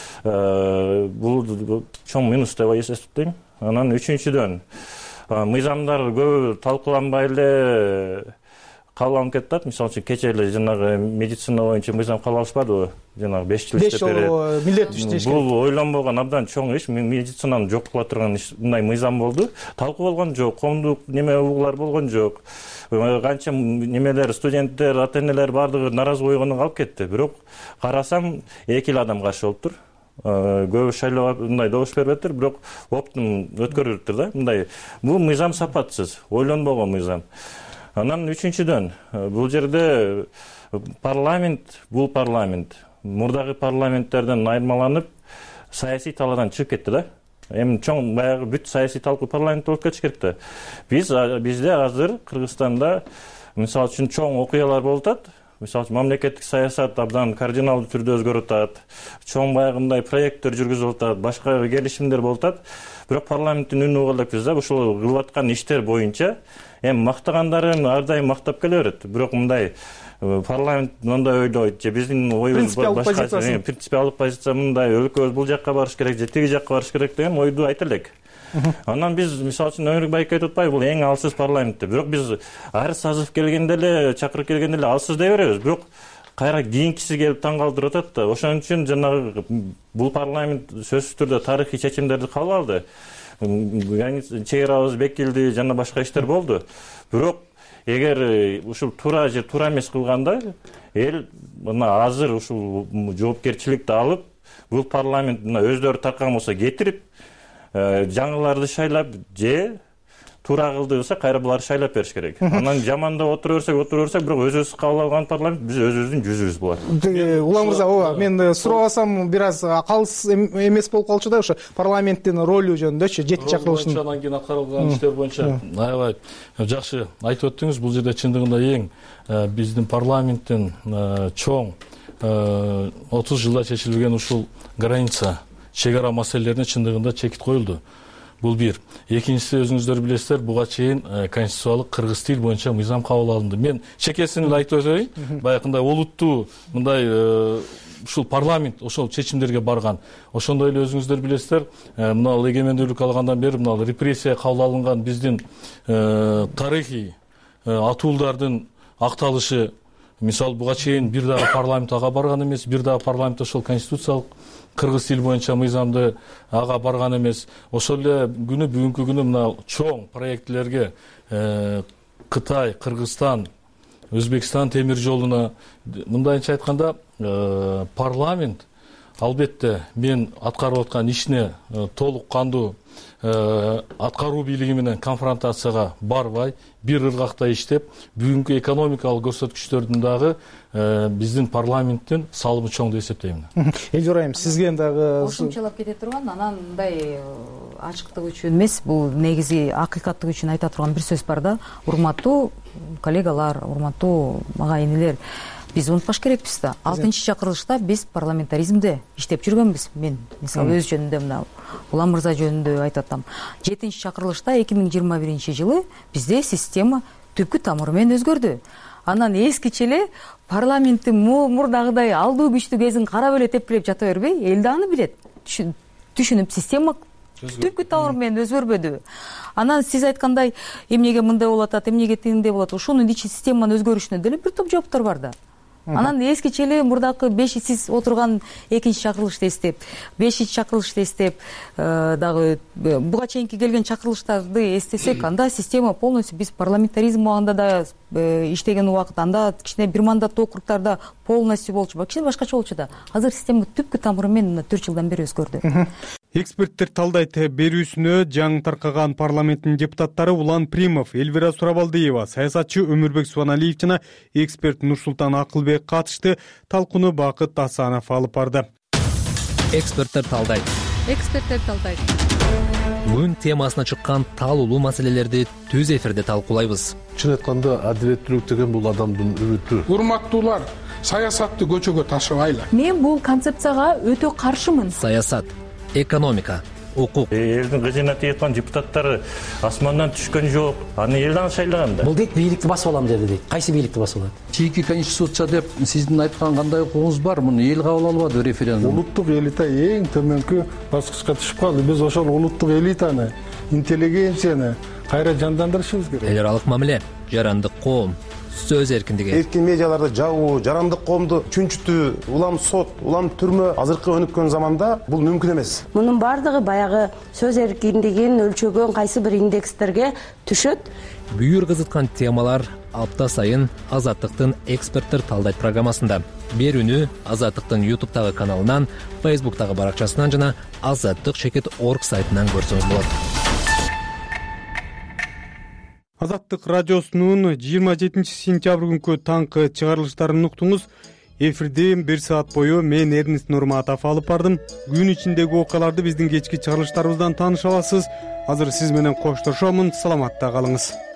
чоң минус деп эсептейм. Анан үчүнчүдөн мыйзамдар көбү талкууланбай эле кабыл алынып кетип, мисалы үчүн кечээ эле жанагы медицина боюнча мыйзам кабыл алышпадыбы? Жанагы 5 жыл иштеп берет. 5 жыл милдеттүү иштеш керек. Бул ойлонбогон абдан чоң иш. Медицинаны жок кыла турган мындай мыйзам болду. Талкуу болгон жок, коомдук неме угуулар болгон жок. Канча немелер, студенттер, ата-энелер баардыгы наразы койгондон калып кетти. Бирок карасам 2 эле адам каршы болуптур. Көбү шайлоого мындай добуш бербептир, бирок оптун өткөрүлүптүр да. Мындай бул мыйзам сапатсыз, ойлонбогон мыйзам. Анан үчүнчүдөн бул жерде бул парламент мурдагы парламенттерден айырмаланып саясий талаадан чыгып кетти да. Эми чоң баягы бүт саясий талкуу парламент болуп кетиш керек да. Бизде азыр Кыргызстанда мисалы үчүн чоң окуялар болуп атат. Мисалы үчүн мамлекеттик саясат абдан кардиналдуу түрдө өзгөрүп атат. Чоң баягы мындай проекттер жүргүзүлүп атат, башка келишимдер болуп атат. Бирок парламенттин үнү угалдапбыз да. Ушул кылып аткан иштер боюнча эми мактагандарын ар дайым мактап келе берет. Бирок мындай парламент мындай ойлойт же биздин оюбуз башка, принципиалдык позиция мындай, өлкөбүз бул жакка барыш керек же тиги жакка барыш керек деген ойду айта элек. Анан биз мисалы үчүн Өмүрбек байке айтып атпайбы, бул эң алсыз парламент деп. Бирок биз ар сазыв келгенде эле, чакырып келгенде эле алсыз дей беребиз. Бирок кайра кийинкиси келип таң калтырып атат да. Ошон үчүн жанагы бул парламент сөзсүз түрдө тарыхый чечимдерди кабыл алды. Чек арабыз бекилди, жана башка иштер болду. Бирок эгер ушул туура же туура эмес кылганда эл мына азыр ушул жоопкерчиликти алып, бул парламент мына өздөрү тарткан болсо кетирип, жаңыларды шайлап же туура кылды десе кайра буларды шайлап бериш керек. Анан жамандап отура берсек, бирок өзүбүз кабыл алган парламент биз өзүбүздүн жүзүбүз болот. Улан мырза, ооба, мен сурабасам бир аз калыс эмес болуп калчу да, ошо парламенттин ролу жөнүндөчү, жети чакырылыштын. Анан кийин аткарылган иштер боюнча аябай жакшы айтып өттүңүз. Бул жерде чындыгында эң биздин парламенттин чоң 30 жылда чечилген ушул граница, чек ара маселелерине чындыгында чекит коюлду. Бул бир. Экинчиси, өзүңүздөр билесиздер, буга чейин конституциялык кыргыз тил боюнча мыйзам кабыл алынды. Мен чекесин эле айтып өтөйүн. Баягындай олуттуу мындай ушул парламент ошол чечимдерге барган. Ошондой эле өзүңүздөр билесиздер, мына эгемендүүлүк алгандан бери мына репрессия кабыл алынган биздин тарыхый атуулдардын акталышы, мисалы буга чейин бир дагы парламент ага барган эмес, бир дагы парламент ошол конституциялык кыргыз тил боюнча мыйзамды ага барган эмес. Ошол эле бүгүнкү күнү мына чоң проектилерге Кытай, Кыргызстан, Өзбекстан темир жолуна мындайча айтканда парламент албетте мен аткарып аткан ишине толук кандуу аткаруу бийлиги менен конфронтацияга барбай, бир ыргакта иштеп, бүгүнкү экономикалык көрсөткүчтөрдүн дагы биздин парламенттин салымы чоң деп эсептейм. Элжур айым, сизге дагы кошумчалап кете турган, анан мындай ачыктык үчүн эмес, бул негизи акыйкаттык үчүн айта турган бир сөз бар да. Урматтуу коллегалар, урматтуу агайынелер, биз унутпаш керекпиз да. 6-чакырылышта биз парламентаризмде иштеп жүргөнбүз. Мен мисалы өз жөнүндө мына Улан мырза жөнүндө айтып атам. 7-чакырылышта 2021 жылы бизде система түпкү тамыры менен өзгөрдү. Анан эскиче эле парламенттин мурдагыдай алдуу күчтүү кезин карап эле тепкилеп жата бербей, эл да аны билет. Түшүнүп, система түпкү тамыры менен өзгөрбөдү. Анан сиз айткандай, эмнеге мындай болуп атат, эмнеге тигиндей болот, ошонун ичи системанын өзгөрүшүнө деле бир топ жооптор бар да. Анан эскиче эле мурдакы 5 сиз отурган 2-чакырылышты эстеп, 5-чакырылышты эстеп, дагы буга чейинки келген чакырылыштарды эстесек, анда система полностью биз парламентаризм убагында да иштеген убакыт, анда кичине бир мандаттуу округтарда полностью болчу, кичине башкача болчу да. Азыр система түпкү тамыры менен 4 жылдан бери өзгөрдү. Эксперттер талдайт. Берүүсүнө жаңы таркаган парламенттин депутаттары Улан Примов, Элвира Сурабалдиева, саясатчы Өмүрбек Суаналиев жана эксперт Нурсултан Акылбек катышты. Талкууну Бакыт Асанов алып барды. Эксперттер талдайт. Бүгүн темасына чыккан талуулуу маселелерди түз эфирде талкуулайбыз. Чын айтканда адилеттүүлүк деген бул адамдын үмүтү. Урматтуулар, саясатты көчөгө ташыбайлы. Мен бул концепцияга өтө каршымын. Саясат, экономика, укук. Элдин кызына тийаткан депутаттары асмандан түшкөн жок. Аны эл дагы шайлаган да. Бул дейт бийликти басып алам деди дейт. Кайсы бийликти басып алат? Чийки конституция деп сиздин айткан кандай укугуңуз бар? Муну эл кабыл албады референдум. Улуттук элита эң төмөнкү баскычка түшүп калды. Биз ошол улуттук элитаны, интеллигенцияны кайра жандандырышыбыз керек. Эл аралык мамиле, жарандык коом, сөз эркиндиги. Эркин медиаларды жабуу, жарандык коомду чүнчүтүү, улам сот, улам түрмө азыркы өнүккөн заманда бул мүмкүн эмес. Мунун баардыгы баягы сөз эркиндигин өлчөгөн кайсы бир индекстерге түшөт. Бүйүр кызыткан темалар апта сайын Азаттыктын эксперттер талдайт программасында. Берүүнү Азаттыктын YouTube'тагы каналынан, Facebook'тагы баракчасынан жана azаттык.org сайтынан көрсөңүз болот. Азаттык радиосунун 27 сентябрь күнкү таңкы чыгарылыштарын уктуңуз. Эфирден 1 саат бою мен Эрнест Нурматов алып бардым. Күн ичиндеги окуяларды биздин кечки чыгарылыштарыбыздан тааныша аласыз. Азыр сиз менен коштошомун. Саламатта калыңыз.